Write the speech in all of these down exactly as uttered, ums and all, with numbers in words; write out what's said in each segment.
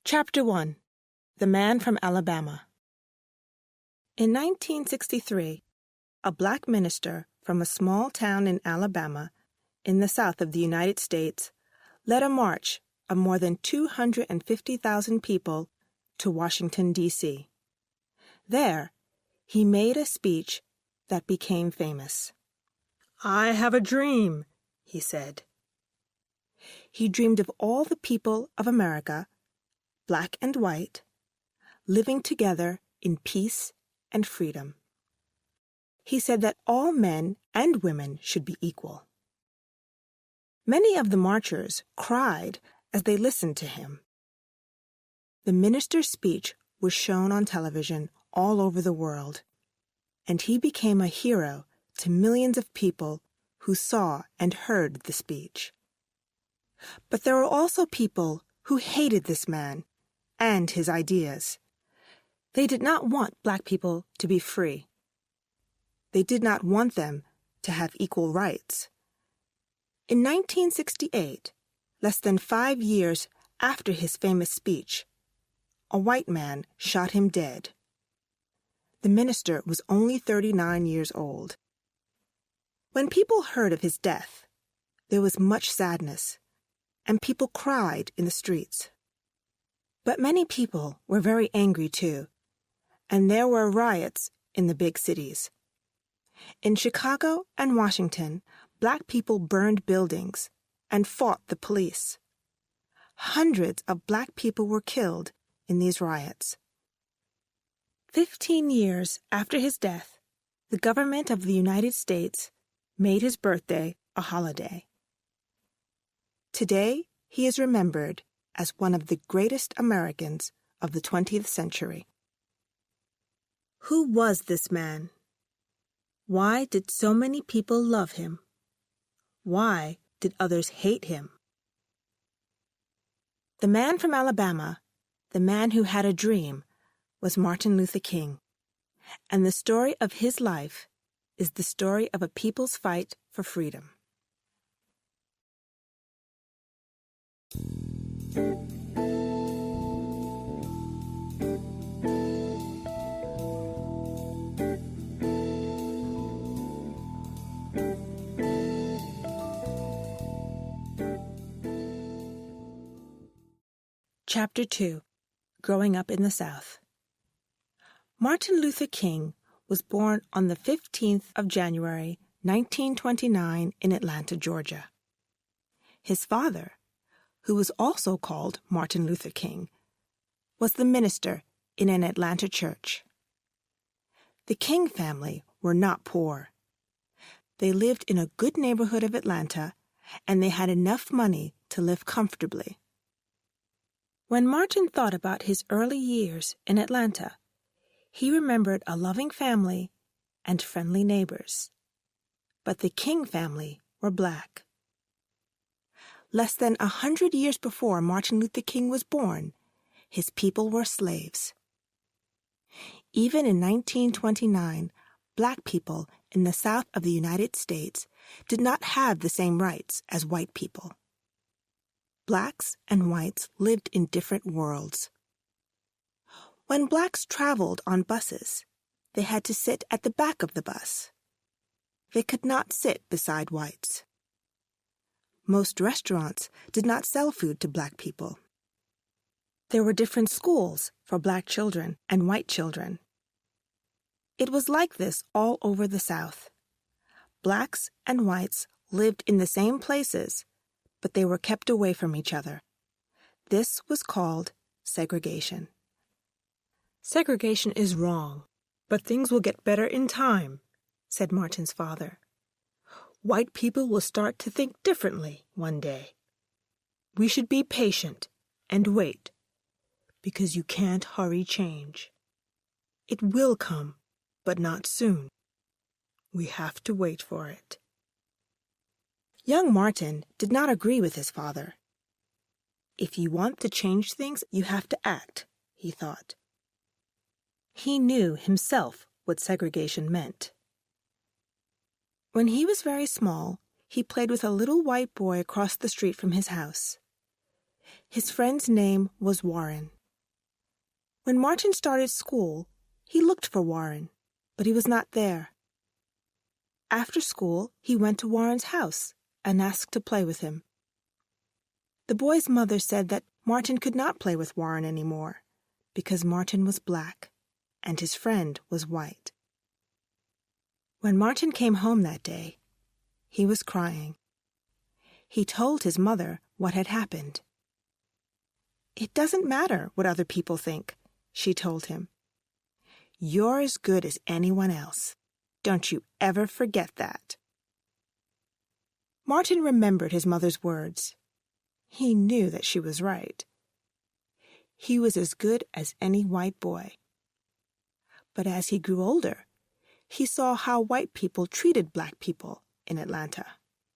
Chapter one. The Man from Alabama. In nineteen sixty-three, a black minister from a small town in Alabama, in the south of the United States, led a march of more than two hundred fifty thousand people to Washington, D C There, he made a speech that became famous. "I have a dream," he said. He dreamed of all the people of America, black and white, living together in peace and freedom. He said that all men and women should be equal. Many of the marchers cried as they listened to him. The minister's speech was shown on television all over the world, and he became a hero to millions of people who saw and heard the speech. But there were also people who hated this man and his ideas. They did not want black people to be free. They did not want them to have equal rights. In nineteen sixty-eight, less than five years after his famous speech, a white man shot him dead. The minister was only thirty-nine years old. When people heard of his death, there was much sadness, and people cried in the streets. But many people were very angry too, and there were riots in the big cities. In Chicago and Washington, black people burned buildings and fought the police. Hundreds of black people were killed in these riots. Fifteen years after his death, the government of the United States made his birthday a holiday. Today, he is remembered as one of the greatest Americans of the twentieth century. Who was this man? Why did so many people love him? Why did others hate him? The man from Alabama, the man who had a dream, was Martin Luther King, and the story of his life is the story of a people's fight for freedom. Chapter two. Growing Up in the South. Martin Luther King was born on the fifteenth of January, nineteen twenty-nine, in Atlanta, Georgia. His father, who was also called Martin Luther King, was the minister in an Atlanta church. The King family were not poor. They lived in a good neighborhood of Atlanta, and they had enough money to live comfortably. When Martin thought about his early years in Atlanta, he remembered a loving family and friendly neighbors. But the King family were black. Less than a hundred years before Martin Luther King was born, his people were slaves. Even in nineteen twenty-nine, black people in the South of the United States did not have the same rights as white people. Blacks and whites lived in different worlds. When blacks traveled on buses, they had to sit at the back of the bus. They could not sit beside whites. Most restaurants did not sell food to black people. There were different schools for black children and white children. It was like this all over the South. Blacks and whites lived in the same places, but they were kept away from each other. This was called segregation. "Segregation is wrong, but things will get better in time," said Martin's father. "White people will start to think differently one day. We should be patient and wait, because you can't hurry change. It will come, but not soon. We have to wait for it." Young Martin did not agree with his father. If you want to change things, you have to act, he thought. He knew himself what segregation meant. When he was very small, he played with a little white boy across the street from his house. His friend's name was Warren. When Martin started school, he looked for Warren, but he was not there. After school, he went to Warren's house and asked to play with him. The boy's mother said that Martin could not play with Warren anymore because Martin was black and his friend was white. When Martin came home that day, he was crying. He told his mother what had happened. "It doesn't matter what other people think," she told him. "You're as good as anyone else. Don't you ever forget that." Martin remembered his mother's words. He knew that she was right. He was as good as any white boy. But as he grew older, he saw how white people treated black people in Atlanta.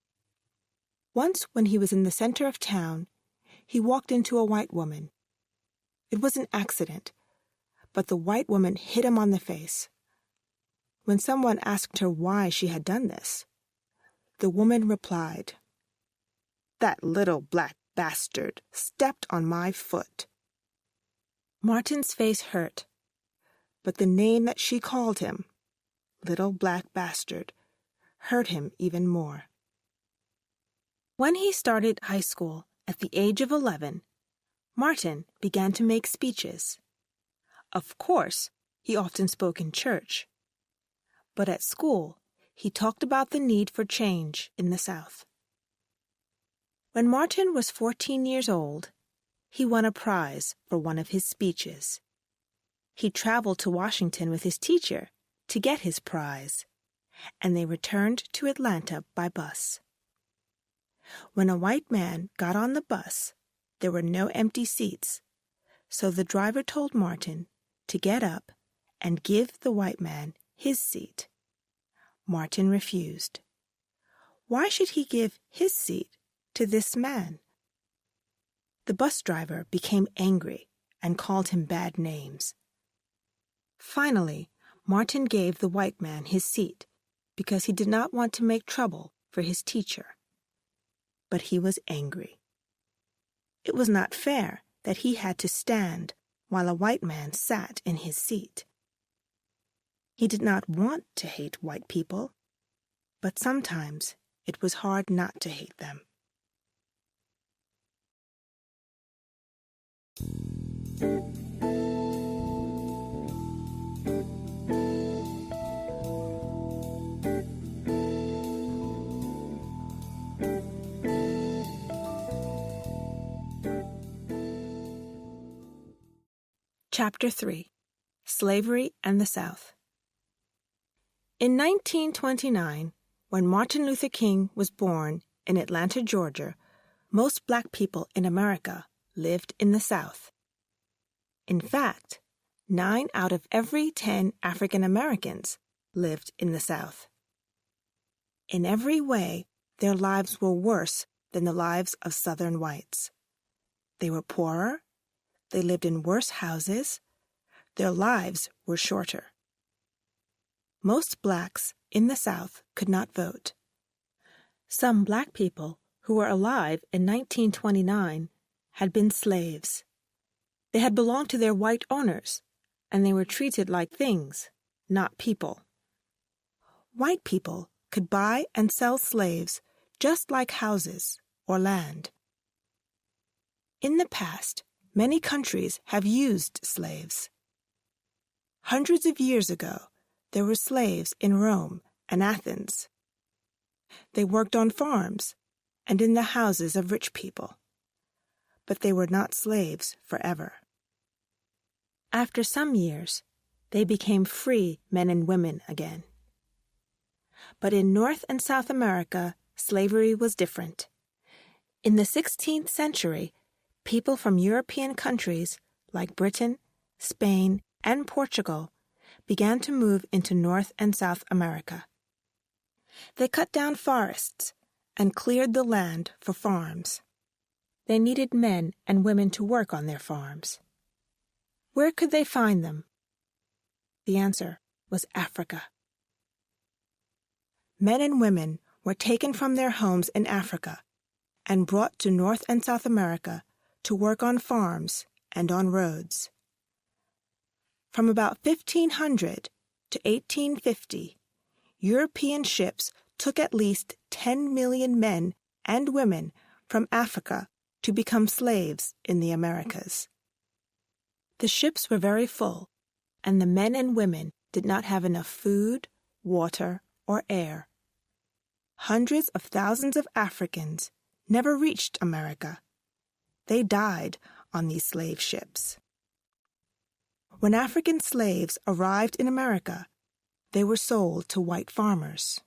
Once, when he was in the center of town, he walked into a white woman. It was an accident, but the white woman hit him on the face. When someone asked her why she had done this, the woman replied, "That little black bastard stepped on my foot." Martin's face hurt, but the name that she called him, little black bastard, hurt him even more. When he started high school at the age of eleven, Martin began to make speeches. Of course, he often spoke in church. But at school, he talked about the need for change in the South. When Martin was fourteen years old, he won a prize for one of his speeches. He traveled to Washington with his teacher to get his prize, and they returned to Atlanta by bus. When a white man got on the bus, there were no empty seats, so the driver told Martin to get up and give the white man his seat. Martin refused. Why should he give his seat to this man? The bus driver became angry and called him bad names. Finally, Martin gave the white man his seat because he did not want to make trouble for his teacher. But he was angry. It was not fair that he had to stand while a white man sat in his seat. He did not want to hate white people, but sometimes it was hard not to hate them. Chapter three. Slavery and the South. In nineteen twenty-nine, when Martin Luther King was born in Atlanta, Georgia, most black people in America lived in the South. In fact, nine out of every ten African Americans lived in the South. In every way, their lives were worse than the lives of Southern whites. They were poorer, they lived in worse houses, their lives were shorter. Most blacks in the South could not vote. Some black people who were alive in nineteen twenty-nine had been slaves. They had belonged to their white owners, and they were treated like things, not people. White people could buy and sell slaves just like houses or land. In the past, many countries have used slaves. Hundreds of years ago, there were slaves in Rome and Athens. They worked on farms and in the houses of rich people. But they were not slaves forever. After some years, they became free men and women again. But in North and South America, slavery was different. In the sixteenth century, people from European countries like Britain, Spain, and Portugal began to move into North and South America. They cut down forests and cleared the land for farms. They needed men and women to work on their farms. Where could they find them? The answer was Africa. Men and women were taken from their homes in Africa and brought to North and South America to work on farms and on roads. From about fifteen hundred to eighteen fifty, European ships took at least ten million men and women from Africa to become slaves in the Americas. The ships were very full, and the men and women did not have enough food, water, or air. Hundreds of thousands of Africans never reached America. They died on these slave ships. When African slaves arrived in America, they were sold to white farmers.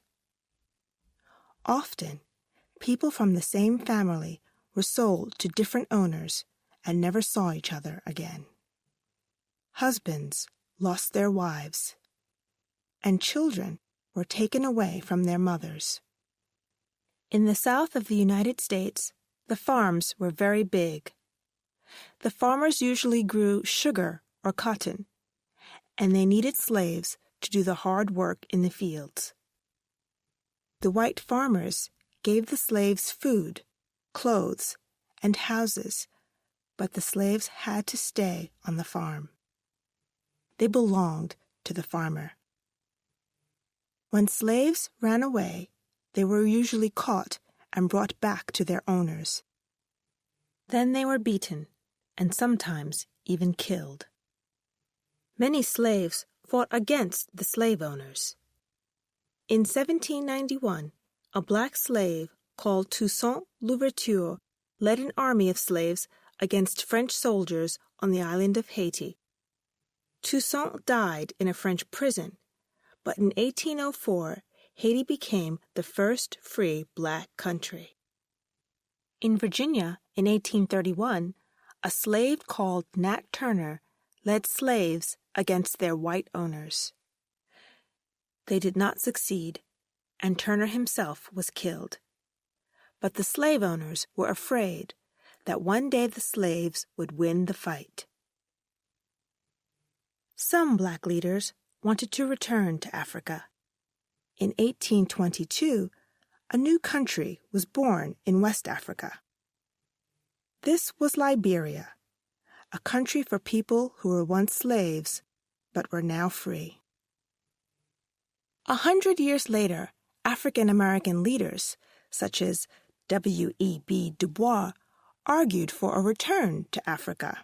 Often, people from the same family were sold to different owners and never saw each other again. Husbands lost their wives, and children were taken away from their mothers. In the South of the United States, the farms were very big. The farmers usually grew sugar or cotton, and they needed slaves to do the hard work in the fields. The white farmers gave the slaves food, clothes, and houses, but the slaves had to stay on the farm. They belonged to the farmer. When slaves ran away, they were usually caught and brought back to their owners. Then they were beaten, and sometimes even killed. Many slaves fought against the slave owners. In seventeen ninety-one, a black slave called Toussaint Louverture led an army of slaves against French soldiers on the island of Haiti. Toussaint died in a French prison, but in eighteen oh four, Haiti became the first free black country. In Virginia, in eighteen thirty-one, a slave called Nat Turner led slaves against their white owners. They did not succeed, and Turner himself was killed. But the slave owners were afraid that one day the slaves would win the fight. Some black leaders wanted to return to Africa. In eighteen twenty-two, a new country was born in West Africa. This was Liberia, a country for people who were once slaves but were now free. A hundred years later, African-American leaders, such as W E B Du Bois, argued for a return to Africa.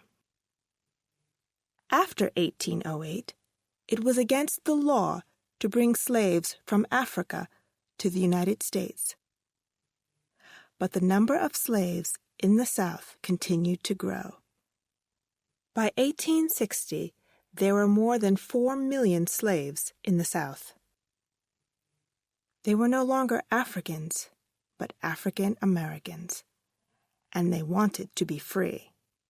After eighteen oh eight, it was against the law to bring slaves from Africa to the United States. But the number of slaves in the South continued to grow. By eighteen sixty, there were more than four million slaves in the South. They were no longer Africans, but African Americans, and they wanted to be free.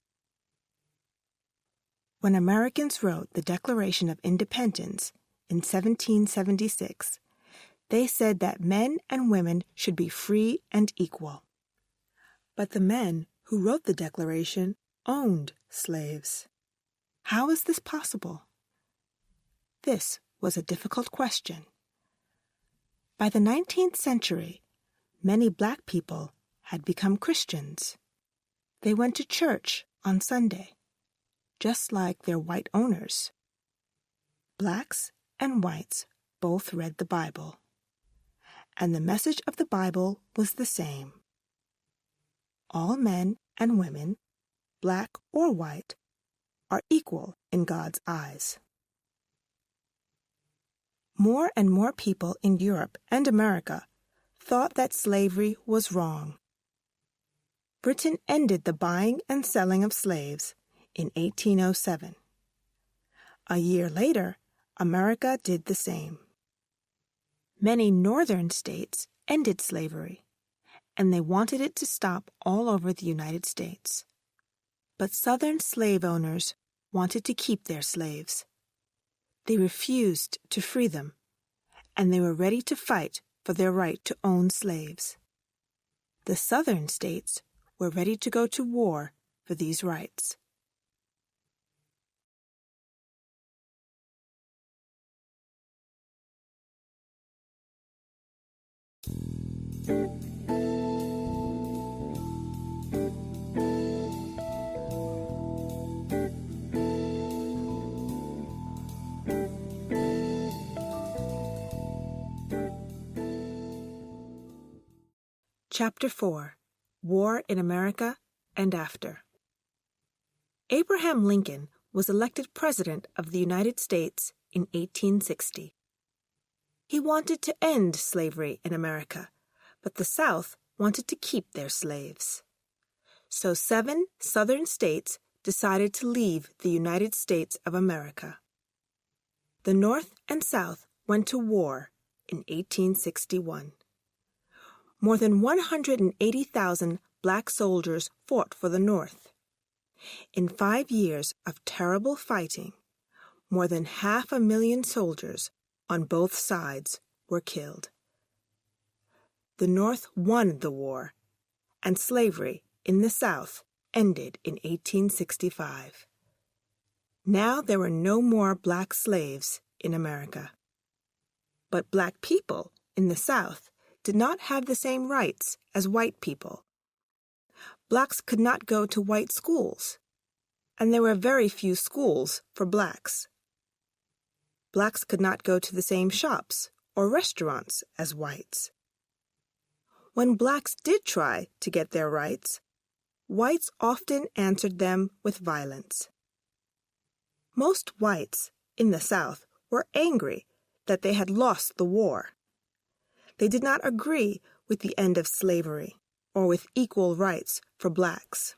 When Americans wrote the Declaration of Independence in seventeen seventy-six, they said that men and women should be free and equal. But the men who wrote the Declaration owned slaves. How is this possible? This was a difficult question. By the nineteenth century, many black people had become Christians. They went to church on Sunday, just like their white owners. Blacks and whites both read the Bible, and the message of the Bible was the same. All men and women, black or white, are equal in God's eyes. More and more people in Europe and America thought that slavery was wrong. Britain ended the buying and selling of slaves in eighteen oh seven. A year later, America did the same. Many northern states ended slavery, and they wanted it to stop all over the United States. But southern slave owners wanted to keep their slaves. They refused to free them, and they were ready to fight for their right to own slaves. The southern states were ready to go to war for these rights. Chapter four. War in America and After. Abraham Lincoln was elected President of the United States in eighteen sixty. He wanted to end slavery in America, but the South wanted to keep their slaves. So seven Southern states decided to leave the United States of America. The North and South went to war in eighteen sixty-one. More than one hundred eighty thousand black soldiers fought for the North. In five years of terrible fighting, more than half a million soldiers on both sides were killed. The North won the war, and slavery in the South ended in eighteen sixty-five. Now there were no more black slaves in America. But black people in the South did not have the same rights as white people. Blacks could not go to white schools, and there were very few schools for blacks. Blacks could not go to the same shops or restaurants as whites. When blacks did try to get their rights, whites often answered them with violence. Most whites in the South were angry that they had lost the war. They did not agree with the end of slavery or with equal rights for blacks.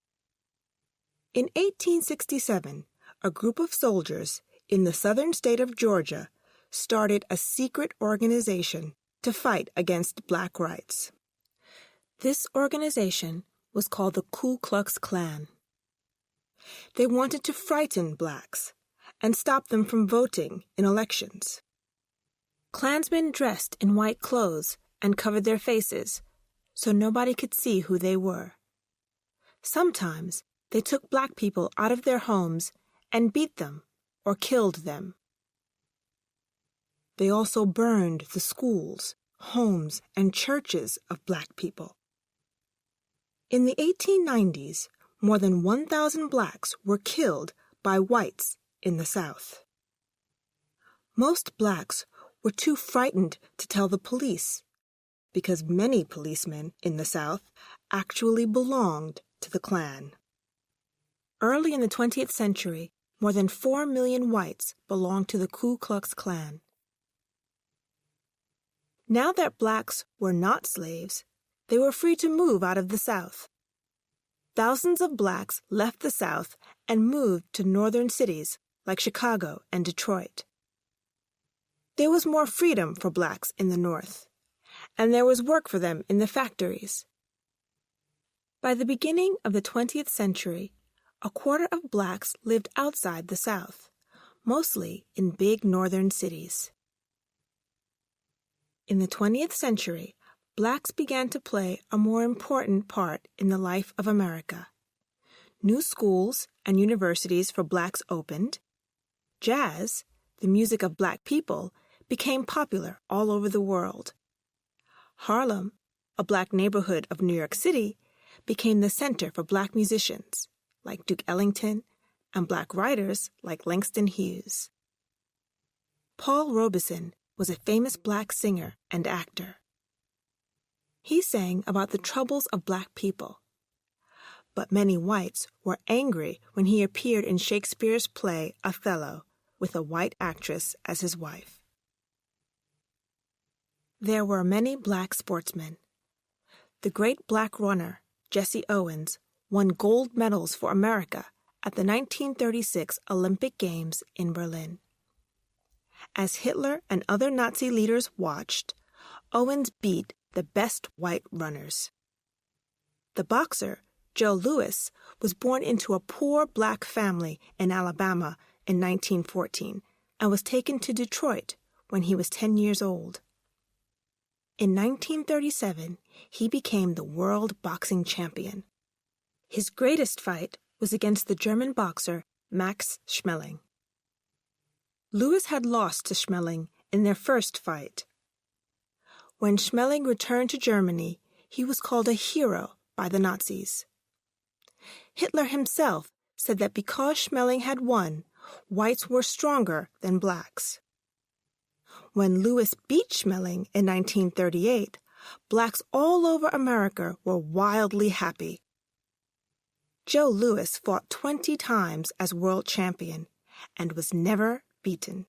In eighteen sixty-seven, a group of soldiers in the southern state of Georgia started a secret organization to fight against black rights. This organization was called the Ku Klux Klan. They wanted to frighten blacks and stop them from voting in elections. Klansmen dressed in white clothes and covered their faces so nobody could see who they were. Sometimes they took black people out of their homes and beat them or killed them. They also burned the schools, homes, and churches of black people. In the eighteen nineties, more than one thousand blacks were killed by whites in the South. Most blacks were too frightened to tell the police, because many policemen in the South actually belonged to the Klan. Early in the twentieth century, more than four million whites belonged to the Ku Klux Klan. Now that blacks were not slaves, they were free to move out of the South. Thousands of blacks left the South and moved to northern cities like Chicago and Detroit. There was more freedom for blacks in the North, and there was work for them in the factories. By the beginning of the twentieth century, a quarter of blacks lived outside the South, mostly in big northern cities. In the twentieth century, blacks began to play a more important part in the life of America. New schools and universities for blacks opened. Jazz, the music of black people, became popular all over the world. Harlem, a black neighborhood of New York City, became the center for black musicians like Duke Ellington and black writers like Langston Hughes. Paul Robeson was a famous black singer and actor. He sang about the troubles of black people. But many whites were angry when he appeared in Shakespeare's play Othello with a white actress as his wife. There were many black sportsmen. The great black runner, Jesse Owens, won gold medals for America at the nineteen thirty-six Olympic Games in Berlin. As Hitler and other Nazi leaders watched, Owens beat the best white runners. The boxer, Joe Louis, was born into a poor black family in Alabama in nineteen fourteen and was taken to Detroit when he was ten years old. In nineteen thirty-seven, he became the world boxing champion. His greatest fight was against the German boxer Max Schmeling. Louis had lost to Schmeling in their first fight. When Schmeling returned to Germany, he was called a hero by the Nazis. Hitler himself said that because Schmeling had won, whites were stronger than blacks. When Louis beat Schmeling in nineteen thirty-eight, blacks all over America were wildly happy. Joe Louis fought twenty times as world champion and was never beaten.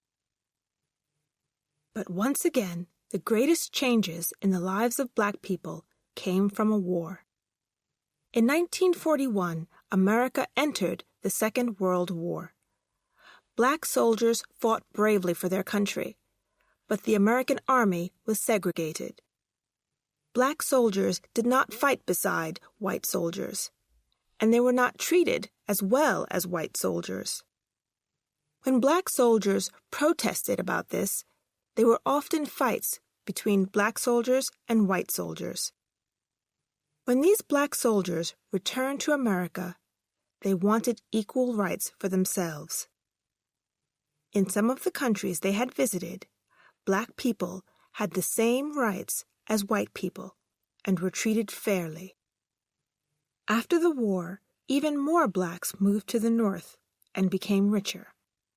But once again, the greatest changes in the lives of black people came from a war. In nineteen forty-one, America entered the Second World War. Black soldiers fought bravely for their country, but the American army was segregated. Black soldiers did not fight beside white soldiers, and they were not treated as well as white soldiers. When black soldiers protested about this, there were often fights between black soldiers and white soldiers. When these black soldiers returned to America, they wanted equal rights for themselves. In some of the countries they had visited, black people had the same rights as white people and were treated fairly. After the war, even more blacks moved to the North and became richer.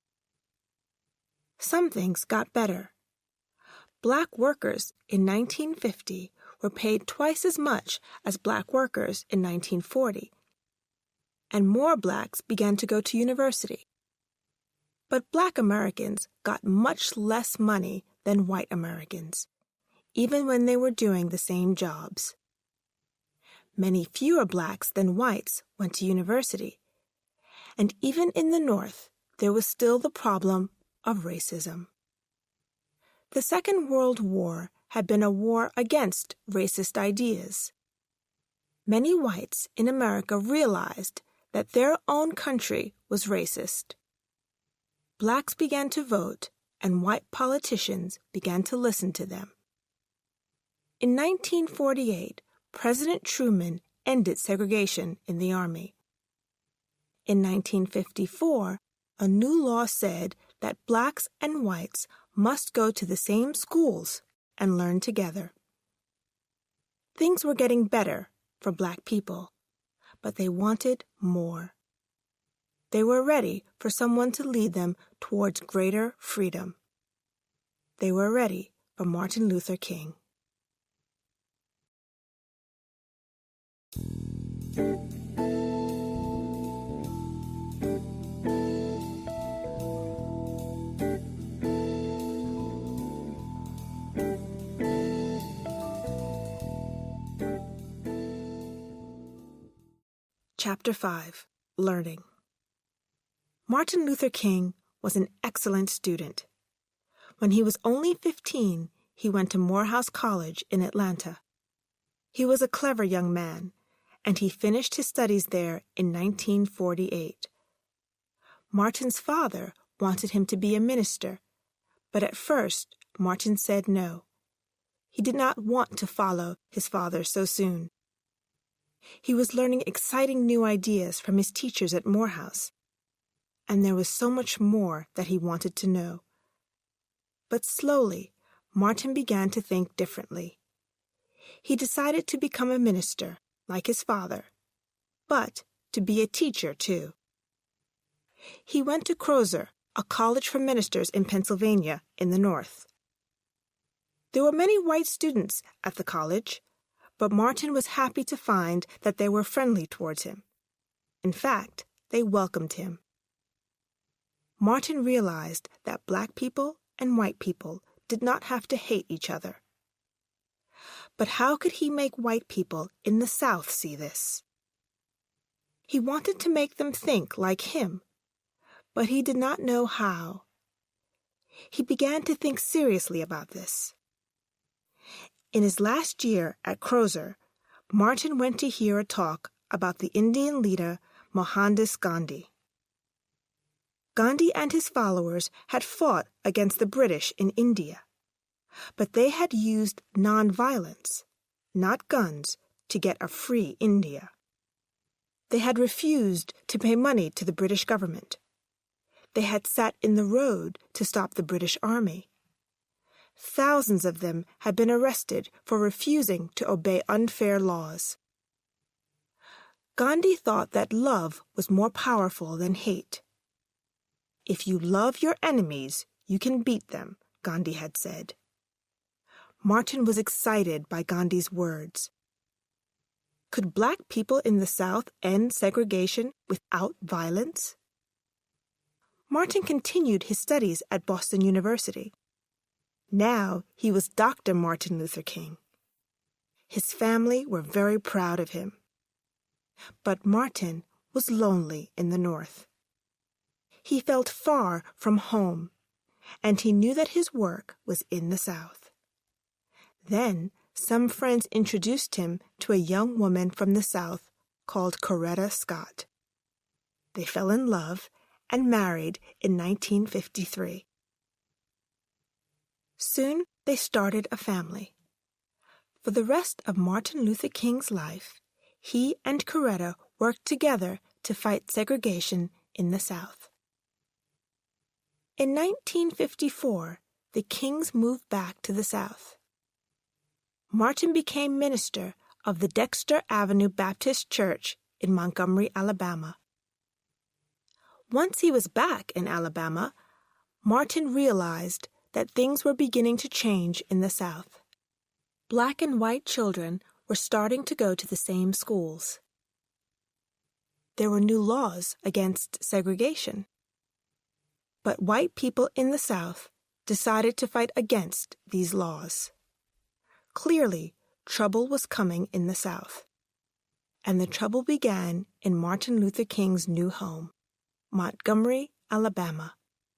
Some things got better. Black workers in nineteen fifty were paid twice as much as black workers in nineteen forty, and more blacks began to go to university. But black Americans got much less money than white Americans, even when they were doing the same jobs. Many fewer blacks than whites went to university, and even in the North, there was still the problem of racism. The Second World War had been a war against racist ideas. Many whites in America realized that their own country was racist. Blacks began to vote, and white politicians began to listen to them. In nineteen forty-eight, President Truman ended segregation in the Army. In nineteen fifty-four, a new law said that blacks and whites must go to the same schools and learn together. Things were getting better for black people, but they wanted more. They were ready for someone to lead them towards greater freedom. They were ready for Martin Luther King. Chapter five. Learning. Martin Luther King was an excellent student. When he was only fifteen, he went to Morehouse College in Atlanta. He was a clever young man, and he finished his studies there in nineteen forty-eight. Martin's father wanted him to be a minister, but at first Martin said no. He did not want to follow his father so soon. He was learning exciting new ideas from his teachers at Morehouse, and there was so much more that he wanted to know. But slowly, Martin began to think differently. He decided to become a minister, like his father, but to be a teacher, too. He went to Crozer, a college for ministers in Pennsylvania, in the North. There were many white students at the college, but Martin was happy to find that they were friendly towards him. In fact, they welcomed him. Martin realized that black people and white people did not have to hate each other. But how could he make white people in the South see this? He wanted to make them think like him, but he did not know how. He began to think seriously about this. In his last year at Crozer, Martin went to hear a talk about the Indian leader Mohandas Gandhi. Gandhi and his followers had fought against the British in India, but they had used nonviolence, not guns, to get a free India. They had refused to pay money to the British government. They had sat in the road to stop the British Army. Thousands of them had been arrested for refusing to obey unfair laws. Gandhi thought that love was more powerful than hate. If you love your enemies, you can beat them, Gandhi had said. Martin was excited by Gandhi's words. Could black people in the South end segregation without violence? Martin continued his studies at Boston University. Now he was Doctor Martin Luther King. His family were very proud of him. But Martin was lonely in the North. He felt far from home, and he knew that his work was in the South. Then some friends introduced him to a young woman from the South called Coretta Scott. They fell in love and married in nineteen fifty-three. Soon they started a family. For the rest of Martin Luther King's life, he and Coretta worked together to fight segregation in the South. In nineteen fifty-four, the Kings moved back to the South. Martin became minister of the Dexter Avenue Baptist Church in Montgomery, Alabama. Once he was back in Alabama, Martin realized that things were beginning to change in the South. Black and white children were starting to go to the same schools. There were new laws against segregation. But white people in the South decided to fight against these laws. Clearly, trouble was coming in the South. And the trouble began in Martin Luther King's new home, Montgomery, Alabama.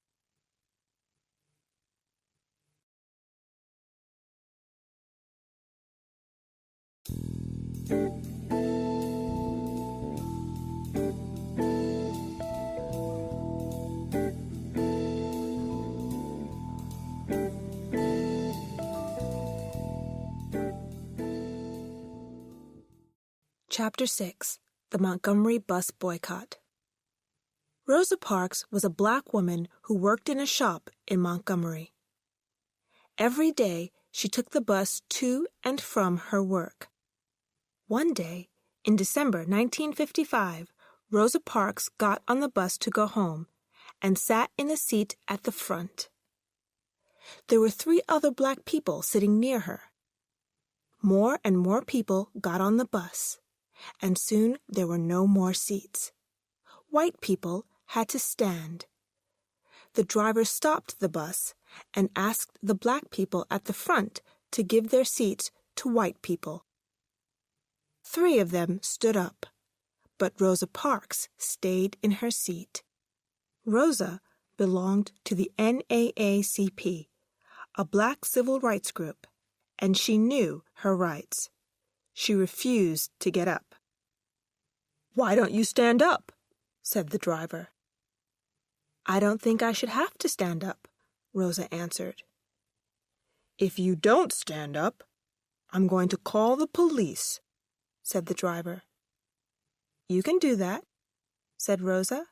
Chapter six. The Montgomery Bus Boycott. Rosa Parks was a black woman who worked in a shop in Montgomery. Every day, she took the bus to and from her work. One day, in December nineteen fifty-five, Rosa Parks got on the bus to go home and sat in a seat at the front. There were three other black people sitting near her. More and more people got on the bus, and soon there were no more seats. White people had to stand. The driver stopped the bus and asked the black people at the front to give their seats to white people. Three of them stood up, but Rosa Parks stayed in her seat. Rosa belonged to the N double A C P, a black civil rights group, and she knew her rights. She refused to get up. "Why don't you stand up?" said the driver. "I don't think I should have to stand up," Rosa answered. "If you don't stand up, I'm going to call the police," said the driver. "You can do that," said Rosa.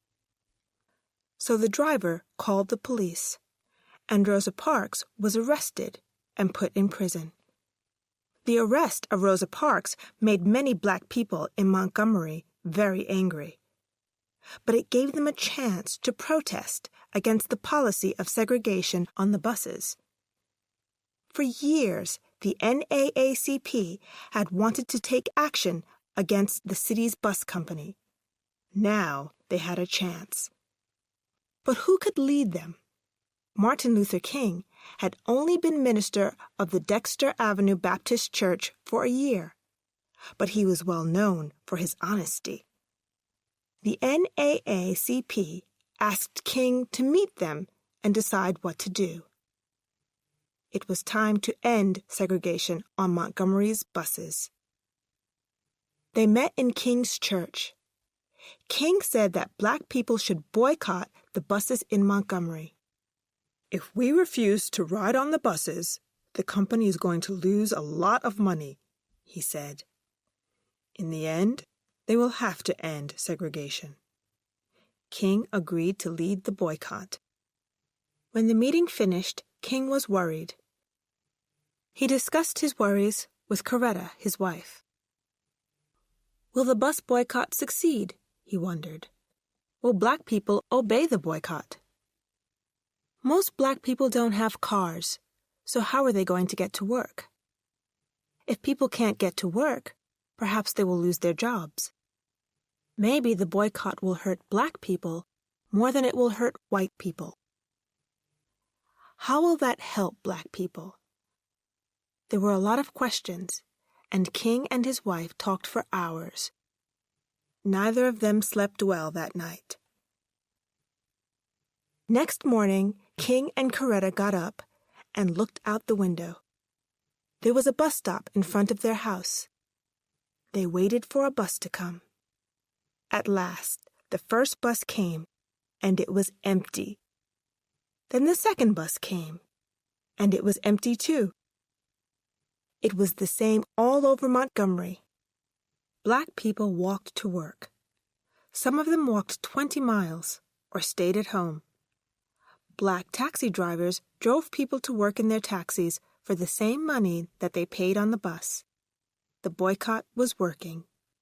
So the driver called the police, and Rosa Parks was arrested and put in prison. The arrest of Rosa Parks made many black people in Montgomery very angry. But it gave them a chance to protest against the policy of segregation on the buses. For years, the N double A C P had wanted to take action against the city's bus company. Now they had a chance. But who could lead them? Martin Luther King had only been minister of the Dexter Avenue Baptist Church for a year, but he was well known for his honesty. The N double A C P asked King to meet them and decide what to do. It was time to end segregation on Montgomery's buses. They met in King's church. King said that black people should boycott the buses in Montgomery. "If we refuse to ride on the buses, the company is going to lose a lot of money," he said. In the end, they will have to end segregation. King agreed to lead the boycott. When the meeting finished, King was worried. He discussed his worries with Coretta, his wife. Will the bus boycott succeed? He wondered. Will black people obey the boycott? Most black people don't have cars, So how are they going to get to work? If people can't get to work, perhaps they will lose their jobs. Maybe the boycott will hurt black people more than it will hurt white people. How will that help black people? There were a lot of questions, and King and his wife talked for hours. Neither of them slept well that night. Next morning, King and Coretta got up and looked out the window. There was a bus stop in front of their house. They waited for a bus to come. At last, the first bus came, and it was empty. Then the second bus came, and it was empty too. It was the same all over Montgomery. Black people walked to work. Some of them walked twenty miles or stayed at home. Black taxi drivers drove people to work in their taxis for the same money that they paid on the bus. The boycott was working.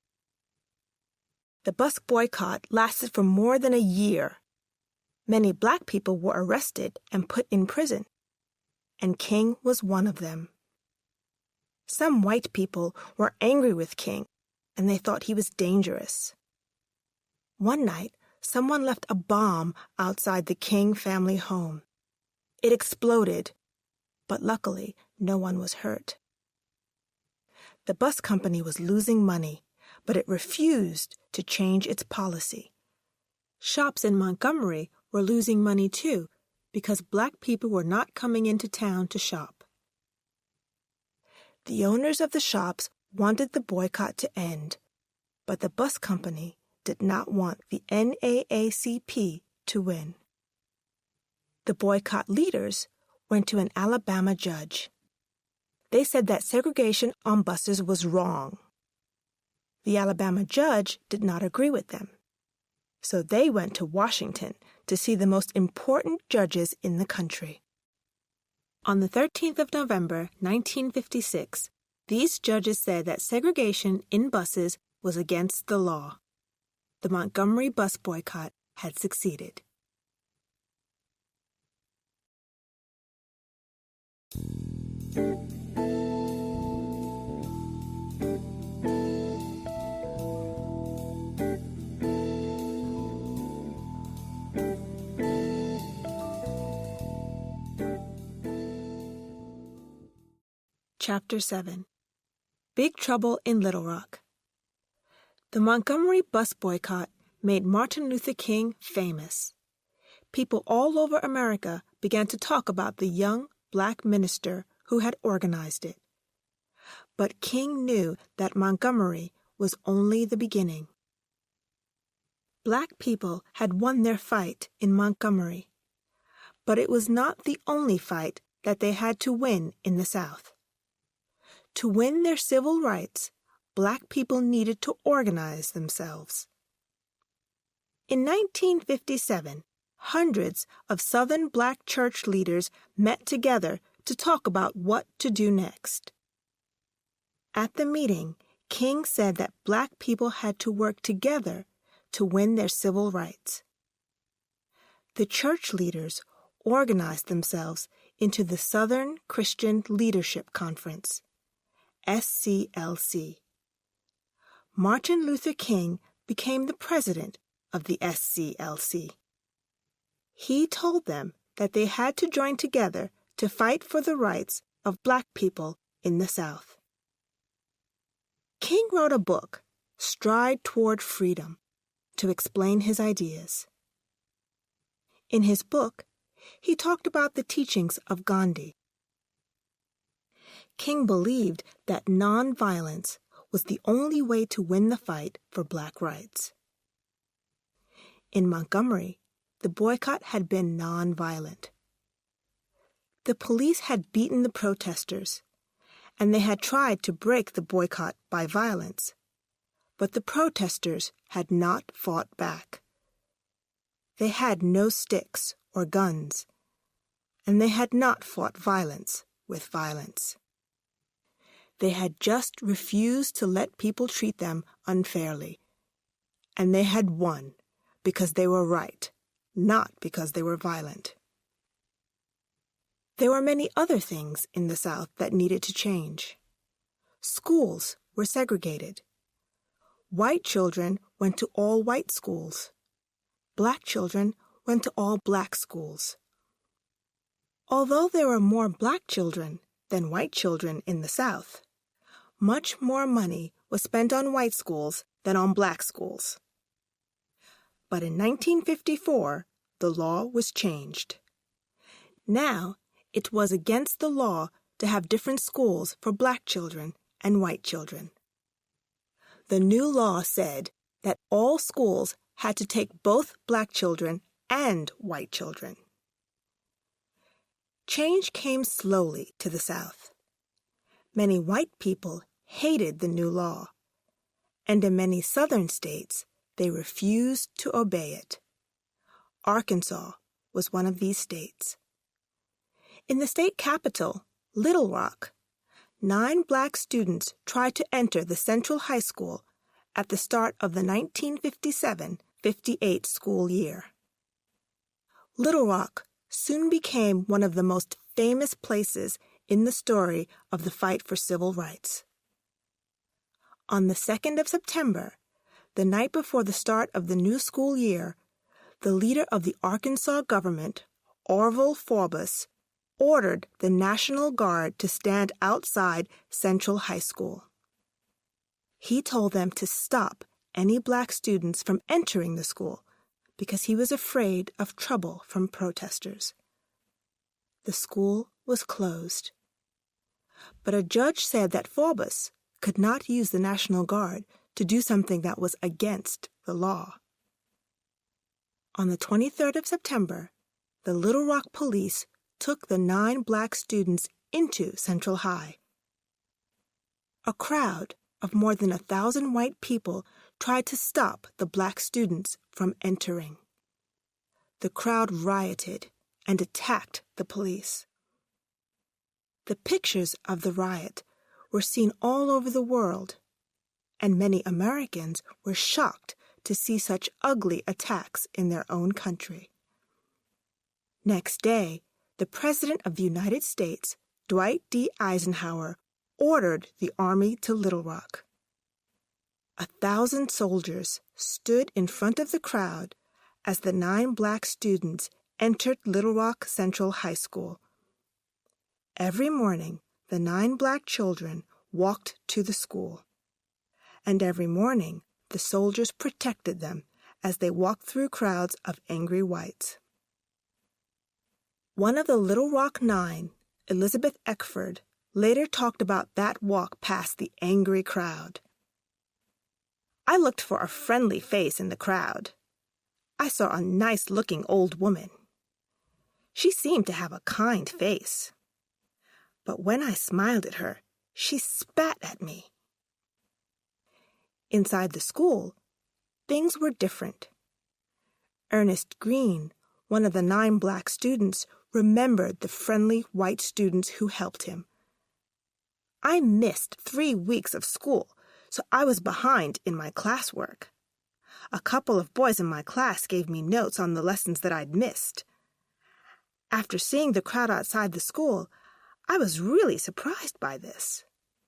The bus boycott lasted for more than a year. Many black people were arrested and put in prison, and King was one of them. Some white people were angry with King, and they thought he was dangerous. One night, someone left a bomb outside the King family home. It exploded, but luckily no one was hurt. The bus company was losing money, but it refused to change its policy. Shops in Montgomery were losing money too, because black people were not coming into town to shop. The owners of the shops wanted the boycott to end, but the bus company did not want the N double A C P to win. The boycott leaders went to an Alabama judge. They said that segregation on buses was wrong. The Alabama judge did not agree with them, so they went to Washington to see the most important judges in the country. On the thirteenth of November, nineteen fifty-six, these judges said that segregation in buses was against the law. The Montgomery bus boycott had succeeded. Chapter seven. Big Trouble in Little Rock. The Montgomery bus boycott made Martin Luther King famous. People all over America began to talk about the young black minister who had organized it. But King knew that Montgomery was only the beginning. Black people had won their fight in Montgomery, but it was not the only fight that they had to win in the South. To win their civil rights, black people needed to organize themselves. In nineteen fifty-seven, hundreds of Southern black church leaders met together to talk about what to do next. At the meeting, King said that black people had to work together to win their civil rights. The church leaders organized themselves into the Southern Christian Leadership Conference, S C L C. Martin Luther King became the president of the S C L C. He told them that they had to join together to fight for the rights of black people in the South. King wrote a book, Stride Toward Freedom, to explain his ideas. In his book, he talked about the teachings of Gandhi. King believed that nonviolence was the only way to win the fight for black rights. In Montgomery, the boycott had been nonviolent. The police had beaten the protesters, and they had tried to break the boycott by violence, but the protesters had not fought back. They had no sticks or guns, and they had not fought violence with violence. They had just refused to let people treat them unfairly, and they had won because they were right, not because they were violent. There were many other things in the South that needed to change. Schools were segregated. White children went to all-white schools. Black children went to all-black schools. Although there were more black children than white children in the South, much more money was spent on white schools than on black schools. But in nineteen fifty-four, the law was changed. Now, it was against the law to have different schools for black children and white children. The new law said that all schools had to take both black children and white children. Change came slowly to the South. Many white people hated the new law, and in many southern states, they refused to obey it. Arkansas was one of these states. In the state capital, Little Rock, nine black students tried to enter the Central High School at the start of the nineteen fifty-seven fifty-eight school year. Little Rock soon became one of the most famous places in the story of the fight for civil rights. On the second of September, the night before the start of the new school year, the leader of the Arkansas government, Orville Forbes, ordered the National Guard to stand outside Central High School. He told them to stop any black students from entering the school because he was afraid of trouble from protesters. The school was closed. But a judge said that Forbes could not use the National Guard to do something that was against the law. On the twenty-third of September, the Little Rock police took the nine black students into Central High. A crowd of more than a thousand white people tried to stop the black students from entering. The crowd rioted and attacked the police. The pictures of the riot were seen all over the world, and many Americans were shocked to see such ugly attacks in their own country. Next day, the President of the United States, Dwight D. Eisenhower, ordered the army to Little Rock. A thousand soldiers stood in front of the crowd as the nine black students entered Little Rock Central High School. Every morning, the nine black children walked to the school, and every morning the soldiers protected them as they walked through crowds of angry whites. One of the Little Rock Nine, Elizabeth Eckford, later talked about that walk past the angry crowd. I looked for a friendly face in the crowd. I saw a nice-looking old woman. She seemed to have a kind face. But when I smiled at her, she spat at me. Inside the school, things were different. Ernest Green, one of the nine black students, remembered the friendly white students who helped him. I missed three weeks of school, so I was behind in my classwork. A couple of boys in my class gave me notes on the lessons that I'd missed. After seeing the crowd outside the school, I was really surprised by this.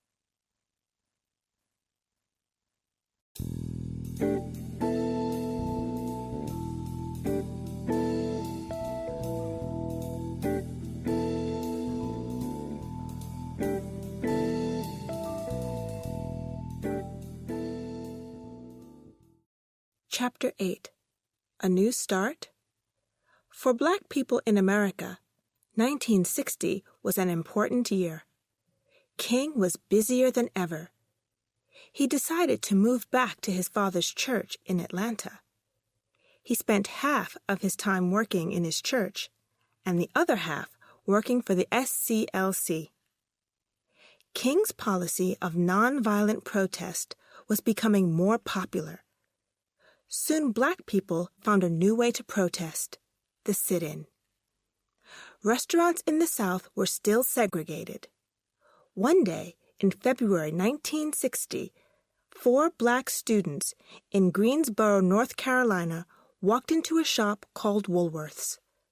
Chapter eight. A New Start? For black people in America, nineteen sixty was an important year. King was busier than ever. He decided to move back to his father's church in Atlanta. He spent half of his time working in his church and the other half working for the S C L C. King's policy of nonviolent protest was becoming more popular. Soon black people found a new way to protest, the sit-in. Restaurants in the South were still segregated. One day, in February nineteen sixty, four black students in Greensboro, North Carolina, walked into a shop called Woolworth's.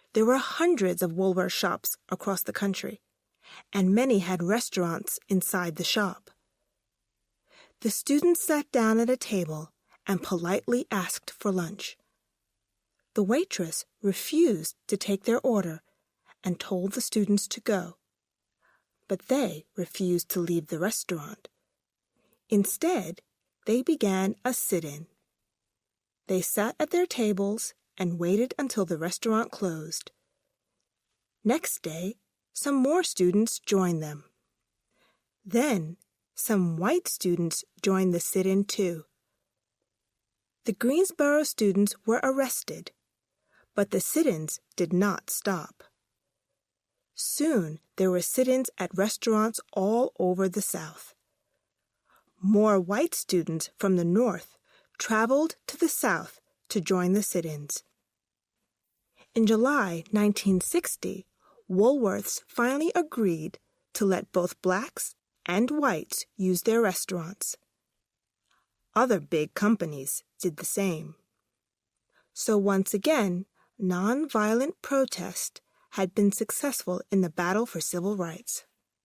There were hundreds of Woolworth shops across the country, and many had restaurants inside the shop. The students sat down at a table and politely asked for lunch. The waitress refused to take their order and told the students to go, but they refused to leave the restaurant. Instead, they began a sit-in. They sat at their tables and waited until the restaurant closed. Next day, some more students joined them. Then, some white students joined the sit-in too. The Greensboro students were arrested, but the sit-ins did not stop. Soon, there were sit-ins at restaurants all over the South. More white students from the North traveled to the South to join the sit-ins. In July nineteen sixty, Woolworths finally agreed to let both blacks and whites use their restaurants. Other big companies did the same. So once again, nonviolent protest had been successful in the battle for civil rights.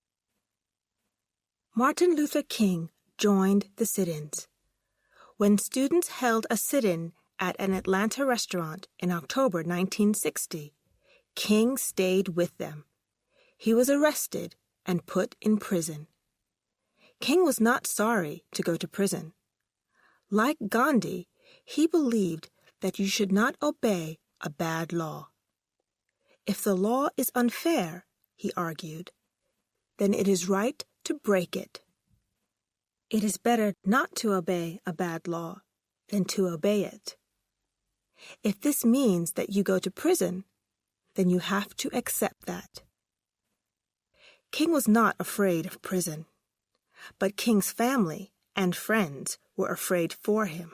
Martin Luther King joined the sit-ins. When students held a sit-in at an Atlanta restaurant in October nineteen sixty, King stayed with them. He was arrested and put in prison. King was not sorry to go to prison. Like Gandhi, he believed that you should not obey a bad law. If the law is unfair, he argued, then it is right to break it. It is better not to obey a bad law than to obey it. If this means that you go to prison, then you have to accept that. King was not afraid of prison, but King's family and friends were afraid for him.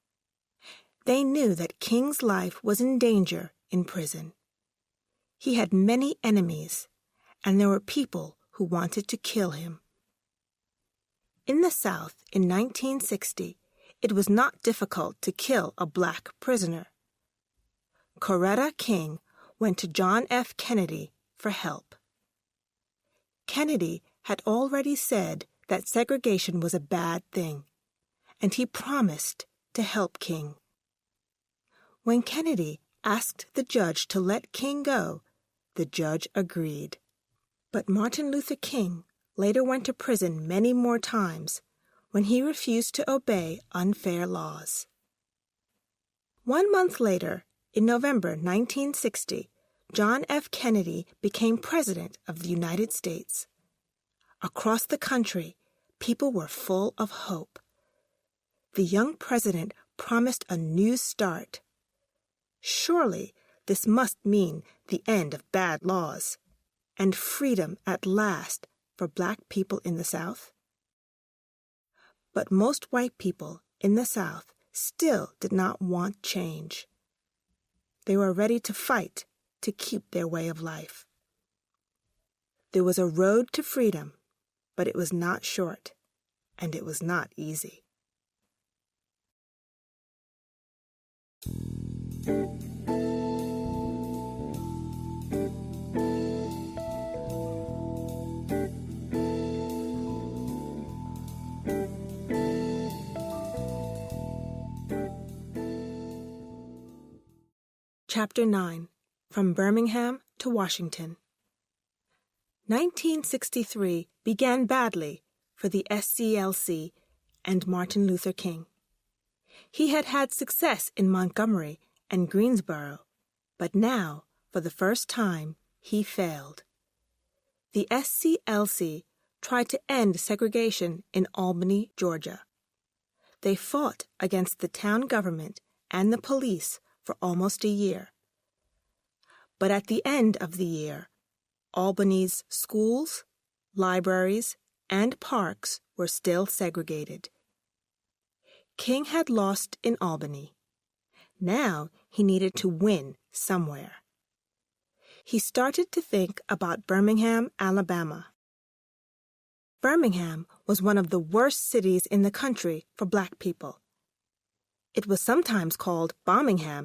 They knew that King's life was in danger in prison. He had many enemies, and there were people who wanted to kill him. In the South in nineteen sixty, it was not difficult to kill a black prisoner. Coretta King went to John F. Kennedy for help. Kennedy had already said that segregation was a bad thing, and he promised to help King. When Kennedy asked the judge to let King go, the judge agreed. But Martin Luther King later went to prison many more times when he refused to obey unfair laws. One month later, in November nineteen sixty, John F. Kennedy became President of the United States. Across the country, people were full of hope. The young president promised a new start. Surely this must mean the end of bad laws and freedom at last for black people in the South. But most white people in the South still did not want change. They were ready to fight to keep their way of life. There was a road to freedom, but it was not short, and it was not easy. Chapter nine. From Birmingham to Washington. nineteen sixty-three began badly for the S C L C and Martin Luther King. He had had success in Montgomery and Greensboro, but now, for the first time, he failed. The S C L C tried to end segregation in Albany, Georgia. They fought against the town government and the police for almost a year. But at the end of the year, Albany's schools, libraries, and parks were still segregated. King had lost in Albany. Now he needed to win somewhere. He started to think about Birmingham, Alabama. Birmingham was one of the worst cities in the country for black people. It was sometimes called Bombingham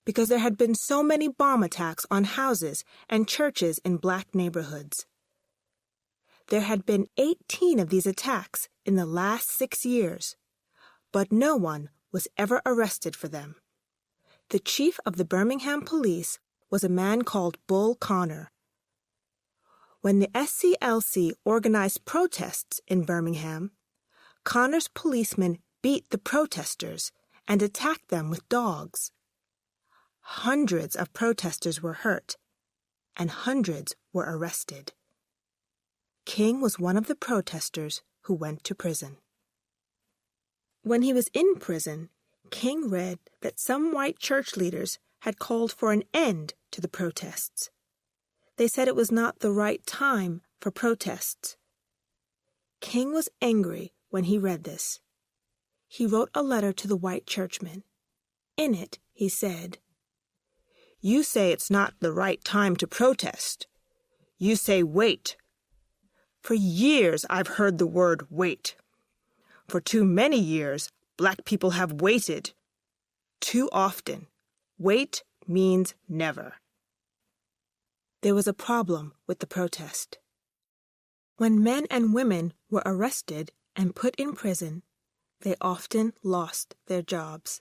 because there had been so many bomb attacks on houses and churches in black neighborhoods. There had been eighteen of these attacks in the last six years, but no one was ever arrested for them. The chief of the Birmingham police was a man called Bull Connor. When the S C L C organized protests in Birmingham, Connor's policemen beat the protesters and attacked them with dogs. Hundreds of protesters were hurt, and hundreds were arrested. King was one of the protesters who went to prison. When he was in prison, King read that some white church leaders had called for an end to the protests. They said it was not the right time for protests. King was angry when he read this. He wrote a letter to the white churchmen. In it, he said, "You say it's not the right time to protest. You say wait. For years I've heard the word wait. For too many years, black people have waited. Too often. Wait means never." There was a problem with the protest. When men and women were arrested and put in prison, they often lost their jobs.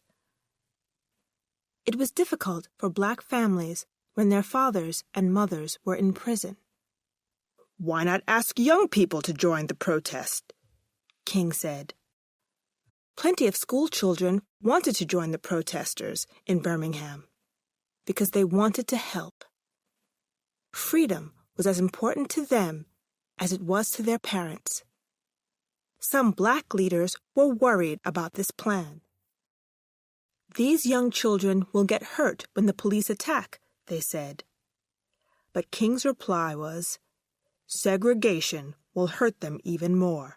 It was difficult for black families when their fathers and mothers were in prison. "Why not ask young people to join the protest?" King said. Plenty of school children wanted to join the protesters in Birmingham because they wanted to help. Freedom was as important to them as it was to their parents. Some black leaders were worried about this plan. "These young children will get hurt when the police attack," they said. But King's reply was, "Segregation will hurt them even more."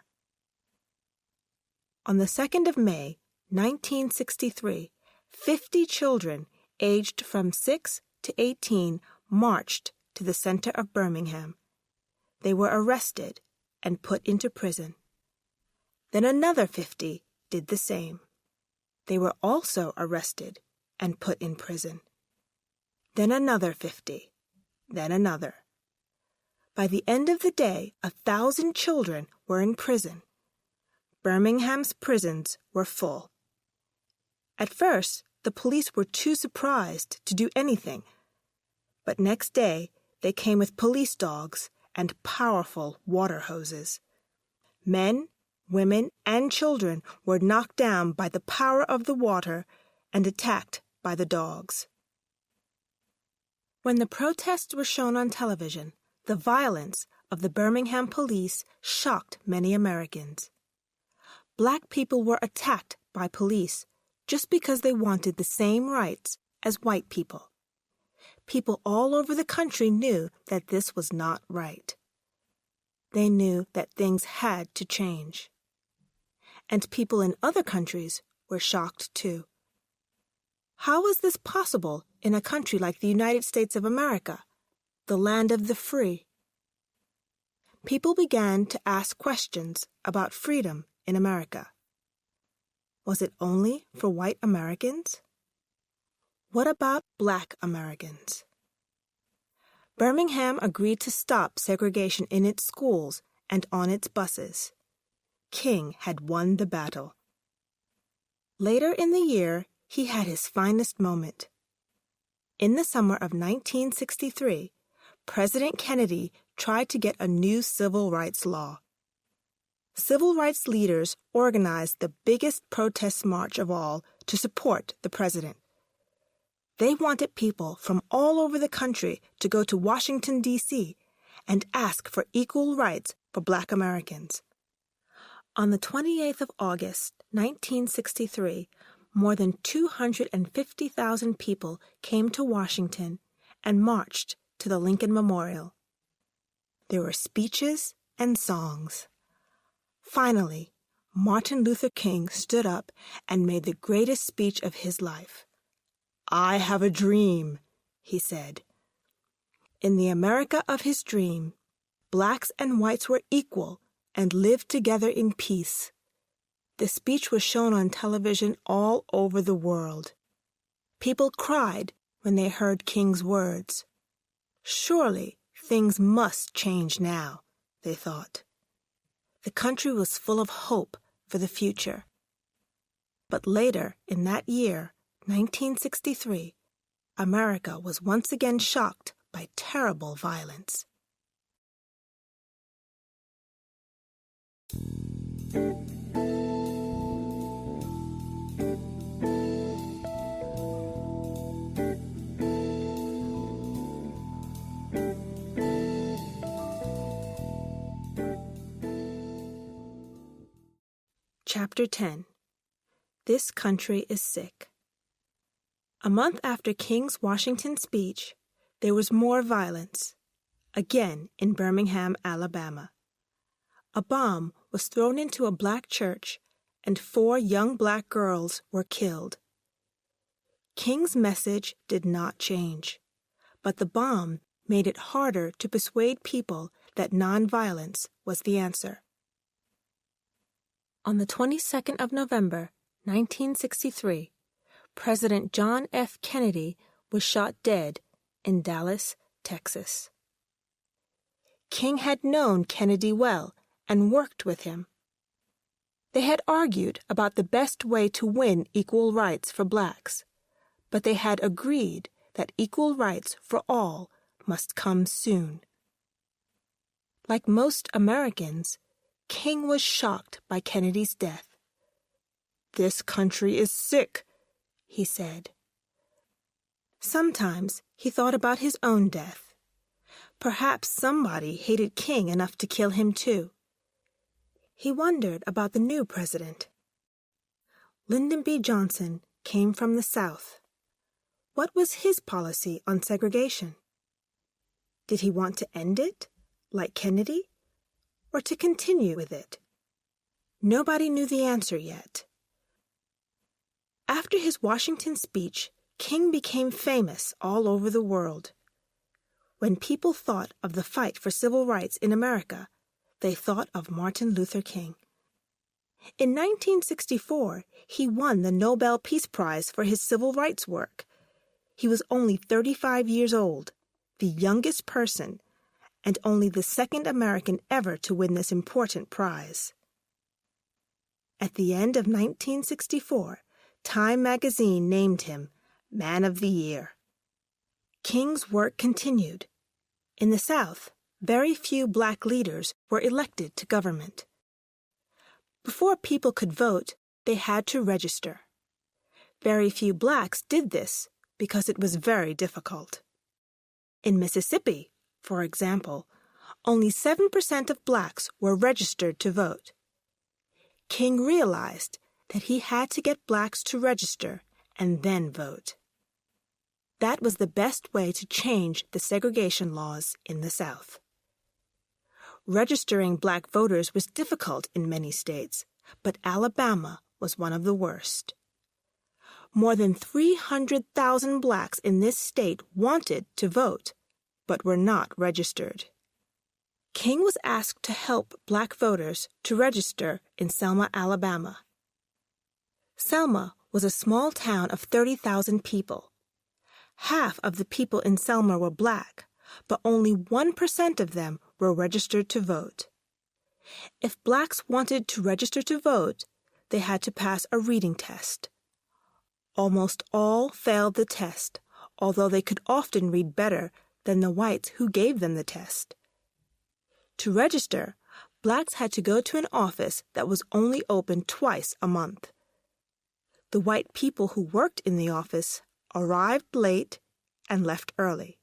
On the second of May, nineteen sixty-three, fifty children aged from six to eighteen marched to the center of Birmingham. They were arrested and put into prison. Then another fifty did the same. They were also arrested and put in prison. Then another fifty, then another. By the end of the day, a thousand children were in prison. Birmingham's prisons were full. At first, the police were too surprised to do anything, but next day they came with police dogs and powerful water hoses. Men, women, and children were knocked down by the power of the water and attacked by the dogs. When the protests were shown on television, the violence of the Birmingham police shocked many Americans. Black people were attacked by police just because they wanted the same rights as white people. People all over the country knew that this was not right. They knew that things had to change. And people in other countries were shocked too. How was this possible in a country like the United States of America, the land of the free? People began to ask questions about freedom in America. Was it only for white Americans? What about black Americans? Birmingham agreed to stop segregation in its schools and on its buses. King had won the battle. Later in the year, he had his finest moment. In the summer of nineteen sixty-three, President Kennedy tried to get a new civil rights law. Civil rights leaders organized the biggest protest march of all to support the president. They wanted people from all over the country to go to Washington, D C and ask for equal rights for black Americans. On the twenty-eighth of August, nineteen sixty-three, more than two hundred fifty thousand people came to Washington and marched to the Lincoln Memorial. There were speeches and songs. Finally, Martin Luther King stood up and made the greatest speech of his life. "I have a dream," he said. In the America of his dream, blacks and whites were equal and lived together in peace. The speech was shown on television all over the world. People cried when they heard King's words. Surely things must change now, they thought. The country was full of hope for the future. But later in that year, nineteen sixty-three, America was once again shocked by terrible violence. Chapter ten. This Country is Sick. A month after King's Washington speech, there was more violence, again in Birmingham, Alabama. A bomb was thrown into a black church, and four young black girls were killed. King's message did not change, but the bomb made it harder to persuade people that nonviolence was the answer. On the twenty-second of November, nineteen sixty-three, President John F. Kennedy was shot dead in Dallas, Texas. King had known Kennedy well and worked with him. They had argued about the best way to win equal rights for blacks, but they had agreed that equal rights for all must come soon. Like most Americans, King was shocked by Kennedy's death. "This country is sick," he said. Sometimes he thought about his own death. Perhaps somebody hated King enough to kill him too. He wondered about the new president. Lyndon B. Johnson came from the South. What was his policy on segregation? Did he want to end it, like Kennedy, or to continue with it? Nobody knew the answer yet. After his Washington speech, King became famous all over the world. When people thought of the fight for civil rights in America, they thought of Martin Luther King. In nineteen sixty-four, he won the Nobel Peace Prize for his civil rights work. He was only thirty-five years old, the youngest person, and only the second American ever to win this important prize. At the end of nineteen sixty-four, Time magazine named him Man of the Year. King's work continued. In the South, very few black leaders were elected to government. Before people could vote, they had to register. Very few blacks did this because it was very difficult. In Mississippi, for example, only seven percent of blacks were registered to vote. King realized that he had to get blacks to register and then vote. That was the best way to change the segregation laws in the South. Registering black voters was difficult in many states, but Alabama was one of the worst. More than three hundred thousand blacks in this state wanted to vote, but were not registered. King was asked to help black voters to register in Selma, Alabama. Selma was a small town of thirty thousand people. Half of the people in Selma were black, but only one percent of them were registered to vote. If blacks wanted to register to vote, they had to pass a reading test. Almost all failed the test, although they could often read better than the whites who gave them the test. To register, blacks had to go to an office that was only open twice a month. The white people who worked in the office arrived late and left early.